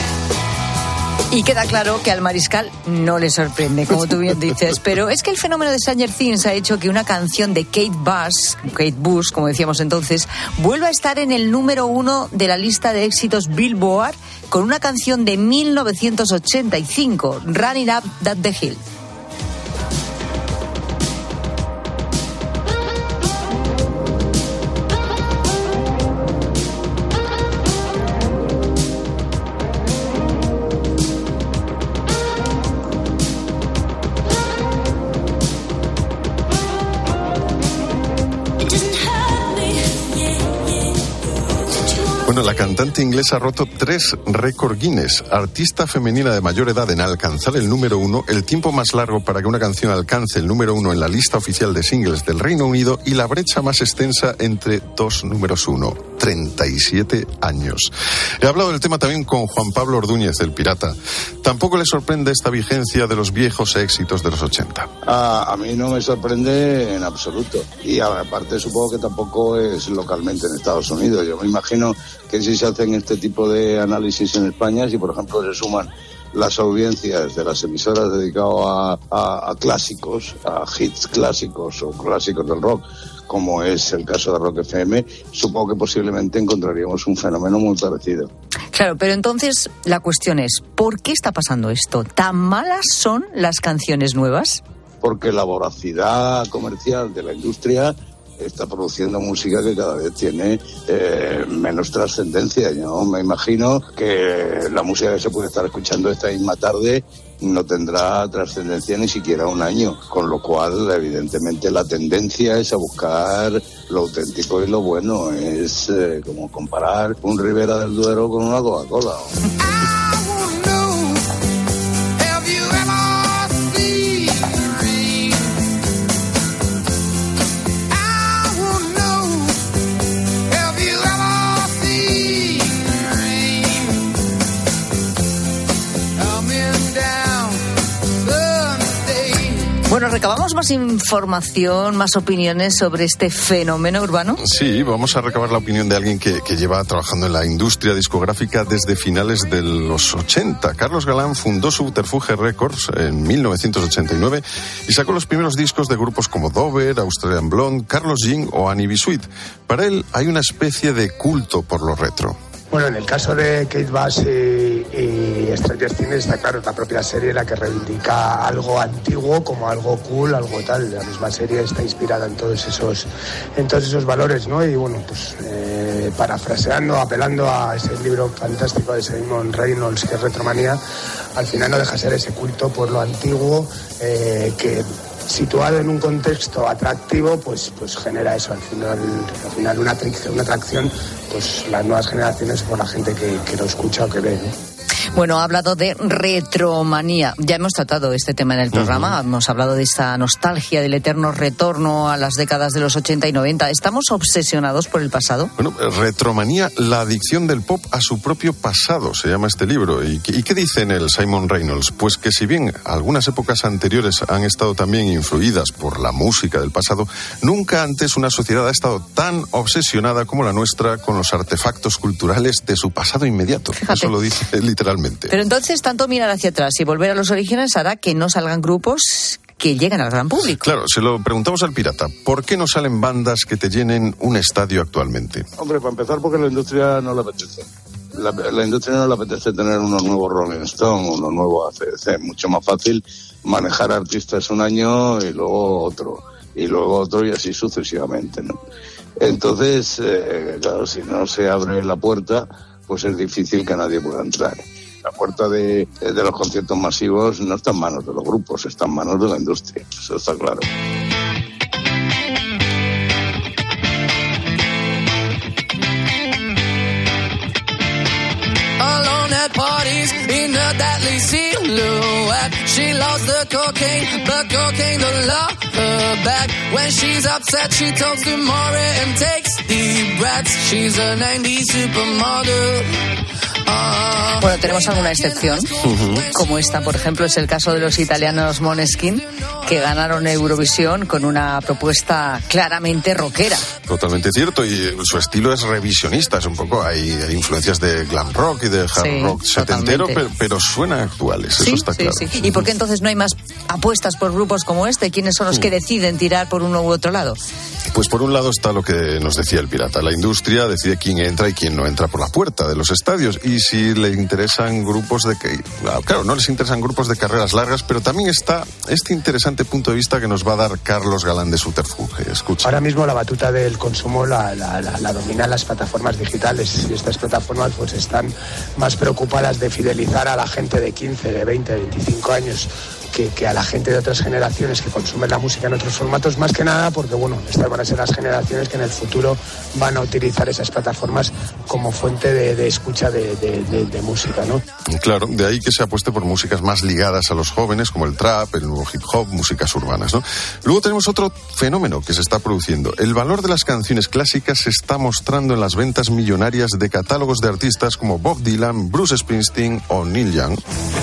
Y queda claro que al Mariscal no le sorprende, como tú bien dices, pero es que el fenómeno de Stranger Things ha hecho que una canción de Kate Bush, como decíamos entonces, vuelva a estar en el número 1 de la lista de éxitos Billboard con una canción de 1985, Running Up That the Hill. Bueno, la cantante inglesa ha roto 3 récord Guinness. Artista femenina de mayor edad en alcanzar el número 1, el tiempo más largo para que una canción alcance el número 1 en la lista oficial de singles del Reino Unido y la brecha más extensa entre 2 números 1, 37 años. He hablado del tema también con Juan Pablo Ordúñez, del Pirata. Tampoco le sorprende esta vigencia de los viejos éxitos de los 80. A mí no me sorprende en absoluto. Y aparte supongo que tampoco es localmente en Estados Unidos. Yo me imagino que si se hacen este tipo de análisis en España, si por ejemplo se suman las audiencias de las emisoras dedicadas a clásicos, a hits clásicos o clásicos del rock, como es el caso de Rock FM, supongo que posiblemente encontraríamos un fenómeno muy parecido. Claro, pero entonces la cuestión es, ¿por qué está pasando esto? ¿Tan malas son las canciones nuevas? Porque la voracidad comercial de la industria está produciendo música que cada vez tiene menos trascendencia. Yo me imagino que la música que se puede estar escuchando esta misma tarde no tendrá trascendencia ni siquiera un año, con lo cual evidentemente la tendencia es a buscar lo auténtico y lo bueno. Es como comparar un Ribera del Duero con una Coca-Cola. Bueno, recabamos más información, más opiniones sobre este fenómeno urbano. Sí, vamos a recabar la opinión de alguien que lleva trabajando en la industria discográfica desde finales de los 80. Carlos Galán fundó Subterfuge Records en 1989 y sacó los primeros discos de grupos como Dover, Australian Blonde, Carlos Jean o Annie B. Sweet. Para él hay una especie de culto por lo retro. Bueno, en el caso de Kate Bush y Stranger Things está claro, es la propia serie la que reivindica algo antiguo como algo cool, algo tal. La misma serie está inspirada en todos esos valores, ¿no? Y bueno, pues parafraseando, apelando a ese libro fantástico de Simon Reynolds, que es Retromanía, al final no deja de ser ese culto por lo antiguo que, situado en un contexto atractivo, pues genera eso, al final una atracción, pues las nuevas generaciones por la gente que lo escucha o que ve, ¿no? Bueno, ha hablado de retromanía. Ya hemos tratado este tema en el programa. Hemos hablado de esta nostalgia, del eterno retorno a las décadas de los 80 y 90. ¿Estamos obsesionados por el pasado? Bueno, Retromanía, la adicción del pop a su propio pasado, se llama este libro. ¿Y qué dice en él Simon Reynolds? Pues que si bien algunas épocas anteriores han estado también influidas por la música del pasado, nunca antes una sociedad ha estado tan obsesionada como la nuestra con los artefactos culturales de su pasado inmediato. Fíjate. Eso lo dice literalmente. Pero entonces, tanto mirar hacia atrás y volver a los orígenes hará que no salgan grupos que lleguen al gran público. Claro, se lo preguntamos al pirata. ¿Por qué no salen bandas que te llenen un estadio actualmente? Hombre, para empezar, porque la industria no le apetece. La industria no le apetece tener unos nuevos Rolling Stones, unos nuevos AC/DC. Mucho más fácil manejar artistas un año y luego otro y así sucesivamente, ¿no? Entonces, claro, si no se abre la puerta, pues es difícil que nadie pueda entrar. La puerta de los conciertos masivos no está en manos de los grupos, está en manos de la industria, eso está claro. Alone at parties in a deadly silhouette. She loves the cocaine, but cocaine don't love her back. When she's upset, she talks to Maury and takes deep breaths. She's a 90s supermodel. Bueno, tenemos alguna excepción, como esta, por ejemplo, es el caso de los italianos Måneskin, que ganaron Eurovisión con una propuesta claramente rockera. Totalmente cierto, y su estilo es revisionista, es un poco, hay influencias de glam rock y de hard rock setentero, pero suenan actuales, eso está claro. Sí. ¿Y por qué entonces no hay más apuestas por grupos como este? ¿Quiénes son los que deciden tirar por uno u otro lado? Pues por un lado está lo que nos decía el pirata, la industria decide quién entra y quién no entra por la puerta de los estadios, y si le interesan grupos claro, no les interesan grupos de carreras largas, pero también está este interesante punto de vista que nos va a dar Carlos Galán de Subterfuge. Escucha. Ahora mismo la batuta del consumo la dominan las plataformas digitales, y estas plataformas pues están más preocupadas de fidelizar a la gente de 15, de 20, de 25 años que a la gente de otras generaciones que consumen la música en otros formatos, más que nada porque, bueno, estas van a ser las generaciones que en el futuro van a utilizar esas plataformas como fuente de escucha de música, ¿no? Claro, de ahí que se apueste por músicas más ligadas a los jóvenes, como el trap, el nuevo hip hop, músicas urbanas, ¿no? Luego tenemos otro fenómeno que se está produciendo. El valor de las canciones clásicas se está mostrando en las ventas millonarias de catálogos de artistas como Bob Dylan, Bruce Springsteen o Neil Young.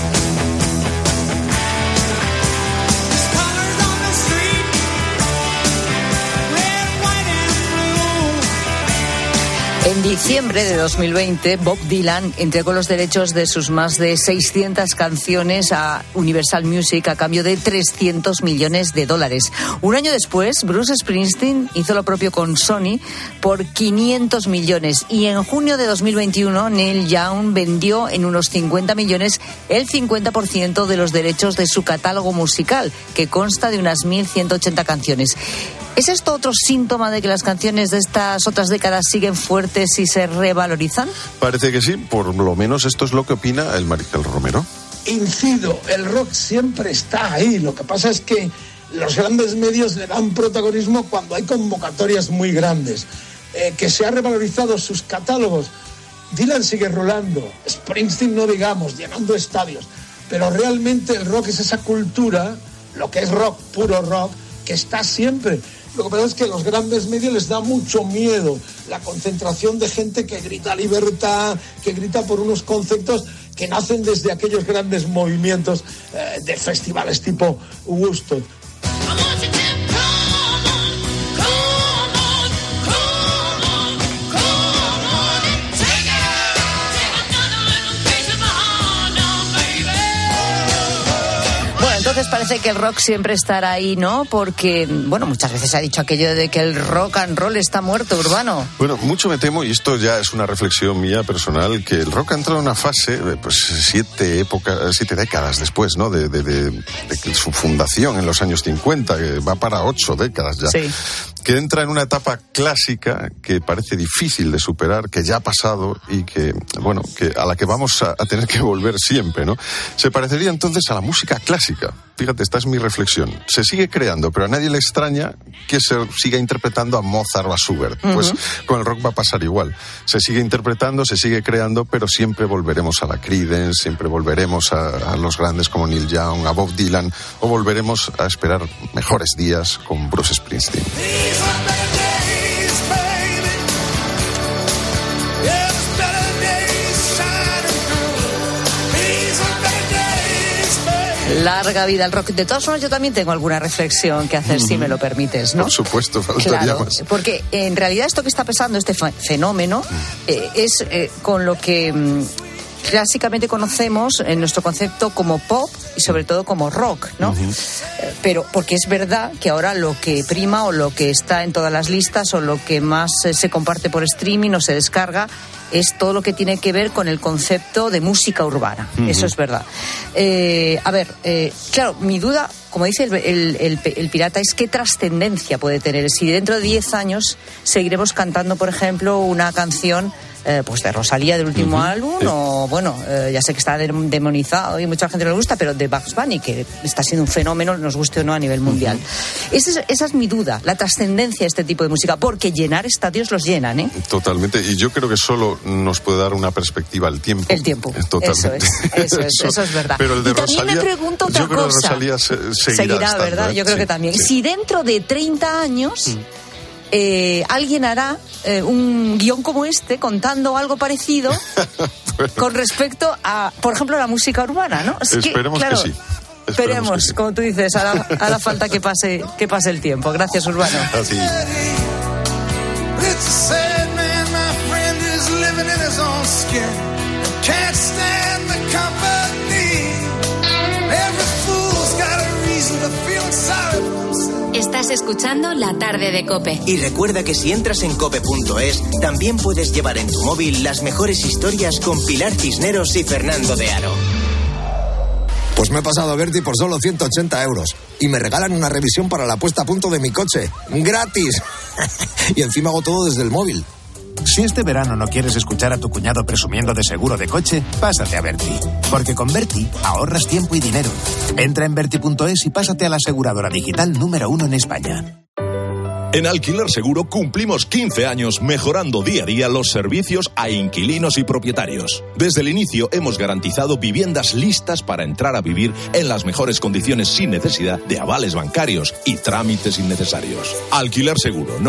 En diciembre de 2020, Bob Dylan entregó los derechos de sus más de 600 canciones a Universal Music a cambio de $300 millones. Un año después, Bruce Springsteen hizo lo propio con Sony por $500 millones. Y en junio de 2021, Neil Young vendió en unos 50 millones el 50% de los derechos de su catálogo musical, que consta de unas 1.180 canciones. ¿Es esto otro síntoma de que las canciones de estas otras décadas siguen fuertes y se revalorizan? Parece que sí, por lo menos esto es lo que opina el Mariscal Romero. Incido, el rock siempre está ahí, lo que pasa es que los grandes medios le dan protagonismo cuando hay convocatorias muy grandes. Que se ha revalorizado sus catálogos, Dylan sigue rolando, Springsteen no digamos, llenando estadios, pero realmente el rock es esa cultura, lo que es rock, puro rock, que está siempre. Lo que pasa es que a los grandes medios les da mucho miedo la concentración de gente que grita libertad, que grita por unos conceptos que nacen desde aquellos grandes movimientos de festivales tipo Woodstock. veces parece que el rock siempre estará ahí, ¿no? Porque, bueno, muchas veces se ha dicho aquello de que el rock and roll está muerto, Urbano. Bueno, mucho me temo, y esto ya es una reflexión mía personal, que el rock ha entrado en una fase, pues 7 décadas después, ¿no? De su fundación en los años 50, que va para 8 décadas ya. Sí. Que entra en una etapa clásica que parece difícil de superar, que ya ha pasado y que, bueno, que a la que vamos a tener que volver siempre, ¿no? Se parecería entonces a la música clásica. Fíjate, esta es mi reflexión. Se sigue creando, pero a nadie le extraña que se siga interpretando a Mozart o a Schubert. Pues con el rock va a pasar igual. Se sigue interpretando, se sigue creando, pero siempre volveremos a la Creedence, siempre volveremos a los grandes como Neil Young, a Bob Dylan, o volveremos a esperar mejores días con Bruce Springsteen. Larga vida al rock. De todas formas, yo también tengo alguna reflexión que hacer, si me lo permites, ¿no? Por supuesto, faltaría más. Porque en realidad esto que está pasando, este fenómeno, es con lo que clásicamente conocemos en nuestro concepto como pop y sobre todo como rock, ¿no? Pero porque es verdad que ahora lo que prima o lo que está en todas las listas o lo que más se comparte por streaming o se descarga es todo lo que tiene que ver con el concepto de música urbana. Eso es verdad. Claro, mi duda, como dice el pirata, es qué trascendencia puede tener. Si dentro de 10 años seguiremos cantando, por ejemplo, una canción pues de Rosalía del último álbum, o bueno, ya sé que está demonizado y mucha gente no le gusta, pero de Bugs Bunny, que está siendo un fenómeno, nos guste o no, a nivel mundial. Esa es mi duda, la trascendencia de este tipo de música, porque llenar estadios los llenan, ¿eh? Totalmente, y yo creo que solo nos puede dar una perspectiva el tiempo. El tiempo, totalmente. Eso es verdad. Pero el de y también Rosalía, me pregunto otra yo creo cosa. Que Rosalía seguirá estando, ¿verdad? Yo creo que también. Sí. Si dentro de 30 años... alguien hará un guión como este contando algo parecido con respecto a, por ejemplo, la música urbana, ¿no? Esperemos que sí. Esperemos que sí. Como tú dices, hará falta que pase el tiempo. Gracias, Urbano. Así. Estás escuchando La Tarde de COPE. Y recuerda que si entras en cope.es, también puedes llevar en tu móvil las mejores historias con Pilar Cisneros y Fernando de Aro. Pues me he pasado a Berti por solo 180 euros. Y me regalan una revisión para la puesta a punto de mi coche. ¡Gratis! Y encima hago todo desde el móvil. Si este verano no quieres escuchar a tu cuñado presumiendo de seguro de coche, pásate a Berti. Porque con Berti ahorras tiempo y dinero. Entra en Berti.es y pásate a la aseguradora digital número 1 en España. En Alquiler Seguro cumplimos 15 años mejorando día a día los servicios a inquilinos y propietarios. Desde el inicio hemos garantizado viviendas listas para entrar a vivir en las mejores condiciones sin necesidad de avales bancarios y trámites innecesarios. Alquiler Seguro,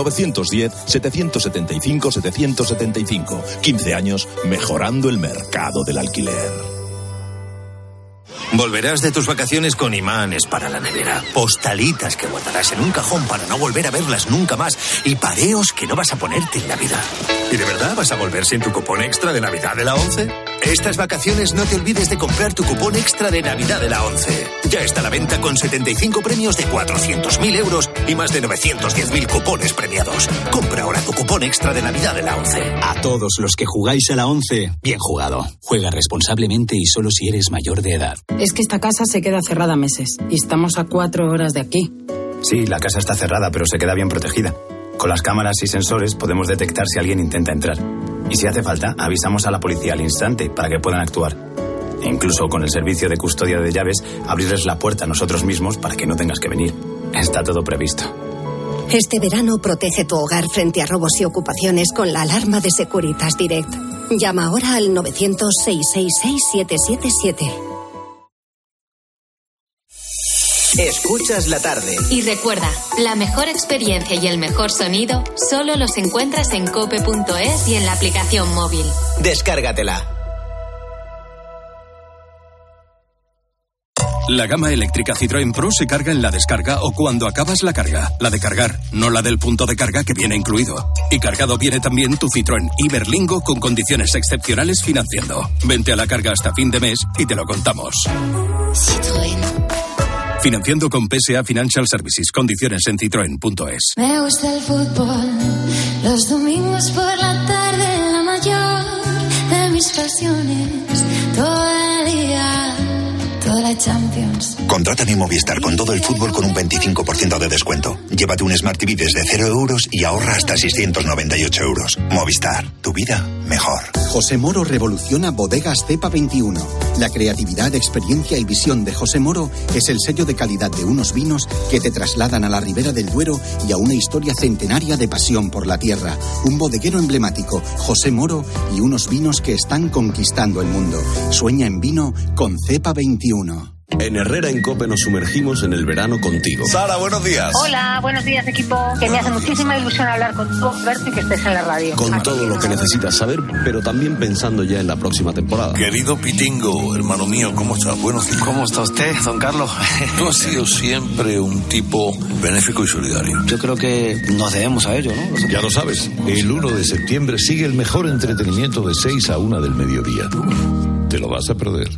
910-775-775. 15 años mejorando el mercado del alquiler. Volverás de tus vacaciones con imanes para la nevera, postalitas que guardarás en un cajón para no volver a verlas nunca más y pareos que no vas a ponerte en Navidad. ¿Y de verdad vas a volver sin tu cupón extra de Navidad de la ONCE? Estas vacaciones no te olvides de comprar tu cupón extra de Navidad de la ONCE. Ya está a la venta con 75 premios de 400.000 euros y más de 910.000 cupones premiados. Compra ahora tu cupón extra de Navidad de la ONCE. A todos los que jugáis a la ONCE, bien jugado. Juega responsablemente y solo si eres mayor de edad. Es que esta casa se queda cerrada meses y estamos a 4 horas de aquí. Sí, la casa está cerrada, pero se queda bien protegida. Con las cámaras y sensores podemos detectar si alguien intenta entrar. Y si hace falta, avisamos a la policía al instante para que puedan actuar. E incluso con el servicio de custodia de llaves, abrirles la puerta a nosotros mismos para que no tengas que venir. Está todo previsto. Este verano protege tu hogar frente a robos y ocupaciones con la alarma de Securitas Direct. Llama ahora al 900-666-777. Escuchas la tarde. Y recuerda, la mejor experiencia y el mejor sonido solo los encuentras en cope.es y en la aplicación móvil. Descárgatela. La gama eléctrica Citroën Pro se carga en la descarga o cuando acabas la carga. La de cargar, no la del punto de carga que viene incluido. Y cargado viene también tu Citroën Iberlingo con condiciones excepcionales financiando. Vente a la carga hasta fin de mes y te lo contamos. Citroën. Financiando con PSA Financial Services. Condiciones en citroen.es. Me gusta el fútbol, los domingos por la tarde, la mayor de mis pasiones, todo el día, toda la Champions. Contrata mi Movistar con todo el fútbol con un 25% de descuento. Llévate un Smart TV desde 0 euros y ahorra hasta 698 euros. Movistar, tu vida mejor. José Moro revoluciona Bodegas Cepa 21. La creatividad, experiencia y visión de José Moro es el sello de calidad de unos vinos que te trasladan a la Ribera del Duero y a una historia centenaria de pasión por la tierra. Un bodeguero emblemático, José Moro, y unos vinos que están conquistando el mundo. Sueña en vino con Cepa 21. En Herrera en COPE nos sumergimos en el verano contigo. Sara, buenos días. Hola, buenos días, equipo. Que me hace muchísima ilusión hablar contigo, verte y que estés en la radio. Con todo lo que necesitas saber, pero también pensando ya en la próxima temporada. Querido Pitingo, hermano mío, ¿cómo estás? Buenos días. ¿Cómo está usted, don Carlos? Tú has sido siempre un tipo benéfico y solidario. Yo creo que nos debemos a ello, ¿no? Ya lo sabes, el 1 de septiembre sigue el mejor entretenimiento de 6 a 1 del mediodía. Te lo vas a perder.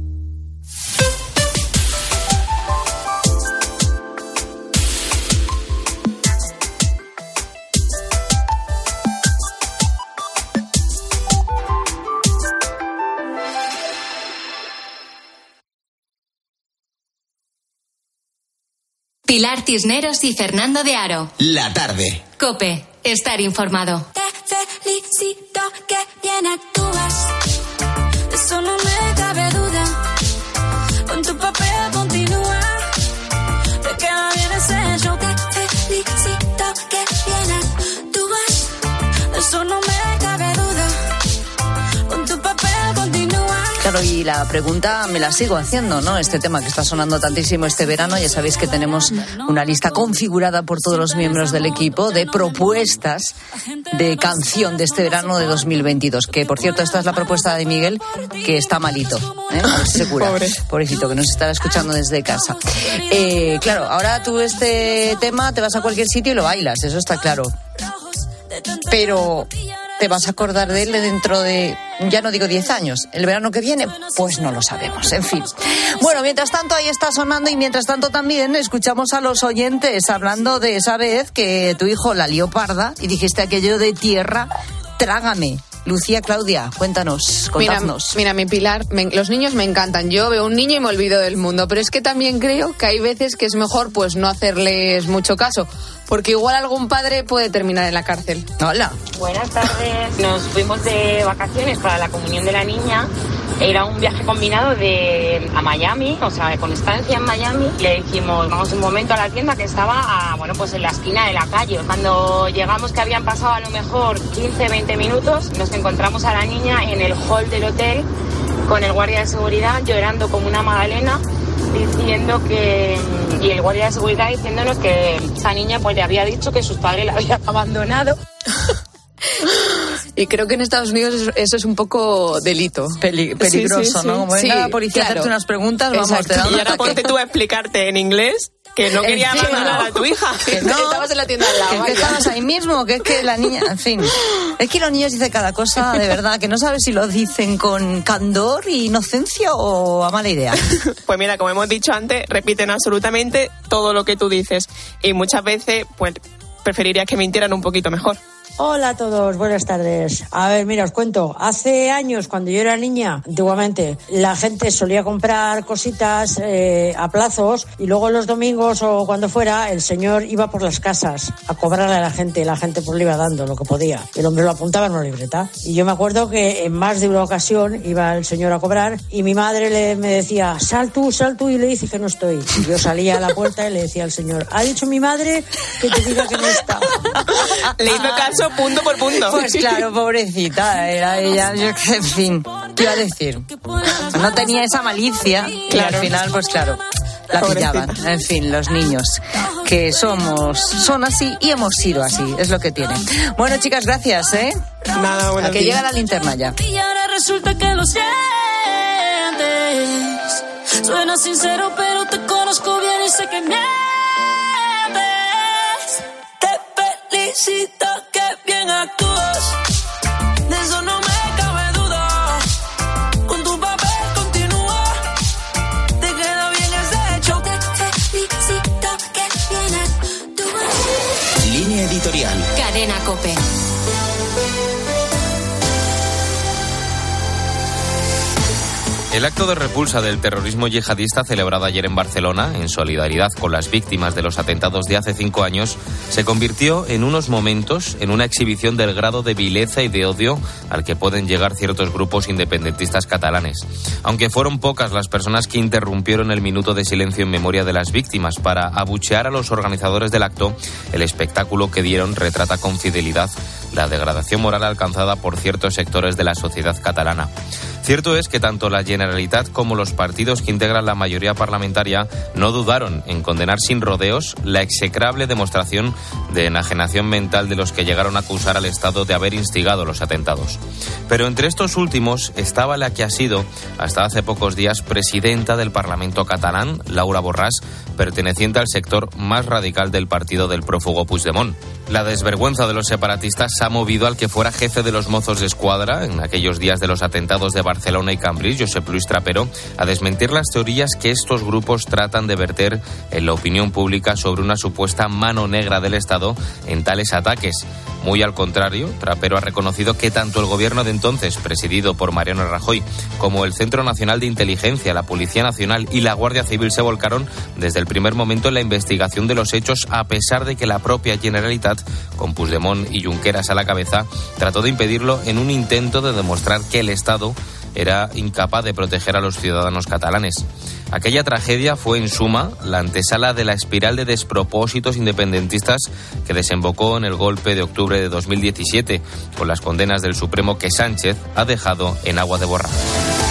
Pilar Cisneros y Fernando de Aro. La tarde. COPE. Estar informado. Te felicito que bien actúas. De eso no me cabe duda. Con tu papel continúa. Te queda bien ese show. Te felicito que bien actúas. De eso no me cabe duda. Con tu papel continúa. Claro, y la pregunta me la sigo haciendo, ¿no? Este tema que está sonando tantísimo este verano, ya sabéis que tenemos una lista configurada por todos los miembros del equipo de propuestas de canción de este verano de 2022, que por cierto esta es la propuesta de Miguel, que está malito, ¿eh? A ver si se cura. Pobrecito, que nos estará escuchando desde casa. Claro, ahora tú este tema te vas a cualquier sitio y lo bailas, eso está claro. Pero ¿te vas a acordar de él dentro de, ya no digo 10 años, el verano que viene? Pues no lo sabemos, en fin. Bueno, mientras tanto ahí está sonando y mientras tanto también escuchamos a los oyentes hablando de esa vez que tu hijo la lió parda y dijiste aquello de tierra, trágame. Lucía, Claudia, cuéntanos, contadnos. Mira, mi Pilar, los niños me encantan. Yo veo un niño y me olvido del mundo, pero es que también creo que hay veces que es mejor pues no hacerles mucho caso, porque igual algún padre puede terminar en la cárcel. Hola. Buenas tardes. Nos fuimos de vacaciones para la comunión de la niña. Era un viaje combinado a Miami, o sea, con estancia en Miami. Le dijimos, vamos un momento a la tienda que estaba, pues en la esquina de la calle. Cuando llegamos, que habían pasado a lo mejor 15, 20 minutos, nos encontramos a la niña en el hall del hotel con el guardia de seguridad llorando como una magdalena, diciendo que, y el guardia de seguridad diciéndonos que esa niña pues le había dicho que sus padres la habían abandonado. Y creo que en Estados Unidos eso es un poco delito. Peligroso, sí. ¿No? Como venga la policía a hacerte unas preguntas, vamos, te da un y ahora ponte tú a explicarte en inglés que no quería abandonar a tu hija. Que no, estabas en la tienda al lado. Que estabas ahí mismo, que es que la niña, en fin. Es que los niños dicen cada cosa, de verdad, que no sabes si lo dicen con candor, inocencia o a mala idea. Pues mira, como hemos dicho antes, repiten absolutamente todo lo que tú dices. Y muchas veces, pues, preferiría que mintieran un poquito mejor. Hola a todos, buenas tardes. A ver, mira, os cuento. Hace años, cuando yo era niña, antiguamente, la gente solía comprar cositas a plazos y luego los domingos o cuando fuera, el señor iba por las casas a cobrarle a la gente y la gente pues le iba dando lo que podía. El hombre lo apuntaba en una libreta. Y yo me acuerdo que en más de una ocasión iba el señor a cobrar y mi madre me decía, sal tú, y le dice que no estoy. Y yo salía a la puerta y le decía al señor, ha dicho mi madre que te diga que no está. Le hizo caso punto por punto. Pues claro, pobrecita, era ella, yo que, en fin, ¿qué iba a decir? No tenía esa malicia y al final, pues claro, la pillaban. En fin, los niños que son así y hemos sido así, es lo que tienen. Bueno, chicas, gracias, ¿eh? Nada, bueno. A que llega la linterna ya. Y ahora resulta que lo sientes. Suena sincero, pero te conozco bien y sé que mientes. Te felicito que bien actúas. De eso no me cabe duda. Con tu papel continúa. Te queda bien ese show. Te Cadena COPE. El acto de repulsa del terrorismo yihadista celebrado ayer en Barcelona, en solidaridad con las víctimas de los atentados de hace 5 años, se convirtió en unos momentos en una exhibición del grado de vileza y de odio al que pueden llegar ciertos grupos independentistas catalanes. Aunque fueron pocas las personas que interrumpieron el minuto de silencio en memoria de las víctimas para abuchear a los organizadores del acto, el espectáculo que dieron retrata con fidelidad la degradación moral alcanzada por ciertos sectores de la sociedad catalana. Cierto es que tanto la Generalitat como los partidos que integran la mayoría parlamentaria no dudaron en condenar sin rodeos la execrable demostración de enajenación mental de los que llegaron a acusar al Estado de haber instigado los atentados. Pero entre estos últimos estaba la que ha sido, hasta hace pocos días, presidenta del Parlamento catalán, Laura Borràs, perteneciente al sector más radical del partido del prófugo Puigdemont. La desvergüenza de los separatistas ha movido al que fuera jefe de los Mossos d'Esquadra en aquellos días de los atentados de Barcelona y Cambrils, Josep Luis Trapero, a desmentir las teorías que estos grupos tratan de verter en la opinión pública sobre una supuesta mano negra del Estado en tales ataques. Muy al contrario, Trapero ha reconocido que tanto el gobierno de entonces, presidido por Mariano Rajoy, como el Centro Nacional de Inteligencia, la Policía Nacional y la Guardia Civil se volcaron desde el primer momento en la investigación de los hechos, a pesar de que la propia Generalitat, con Puigdemont y Junqueras a la cabeza, trató de impedirlo en un intento de demostrar que el Estado era incapaz de proteger a los ciudadanos catalanes. Aquella tragedia fue, en suma, la antesala de la espiral de despropósitos independentistas que desembocó en el golpe de octubre de 2017, con las condenas del Supremo que Sánchez ha dejado en agua de borrajas.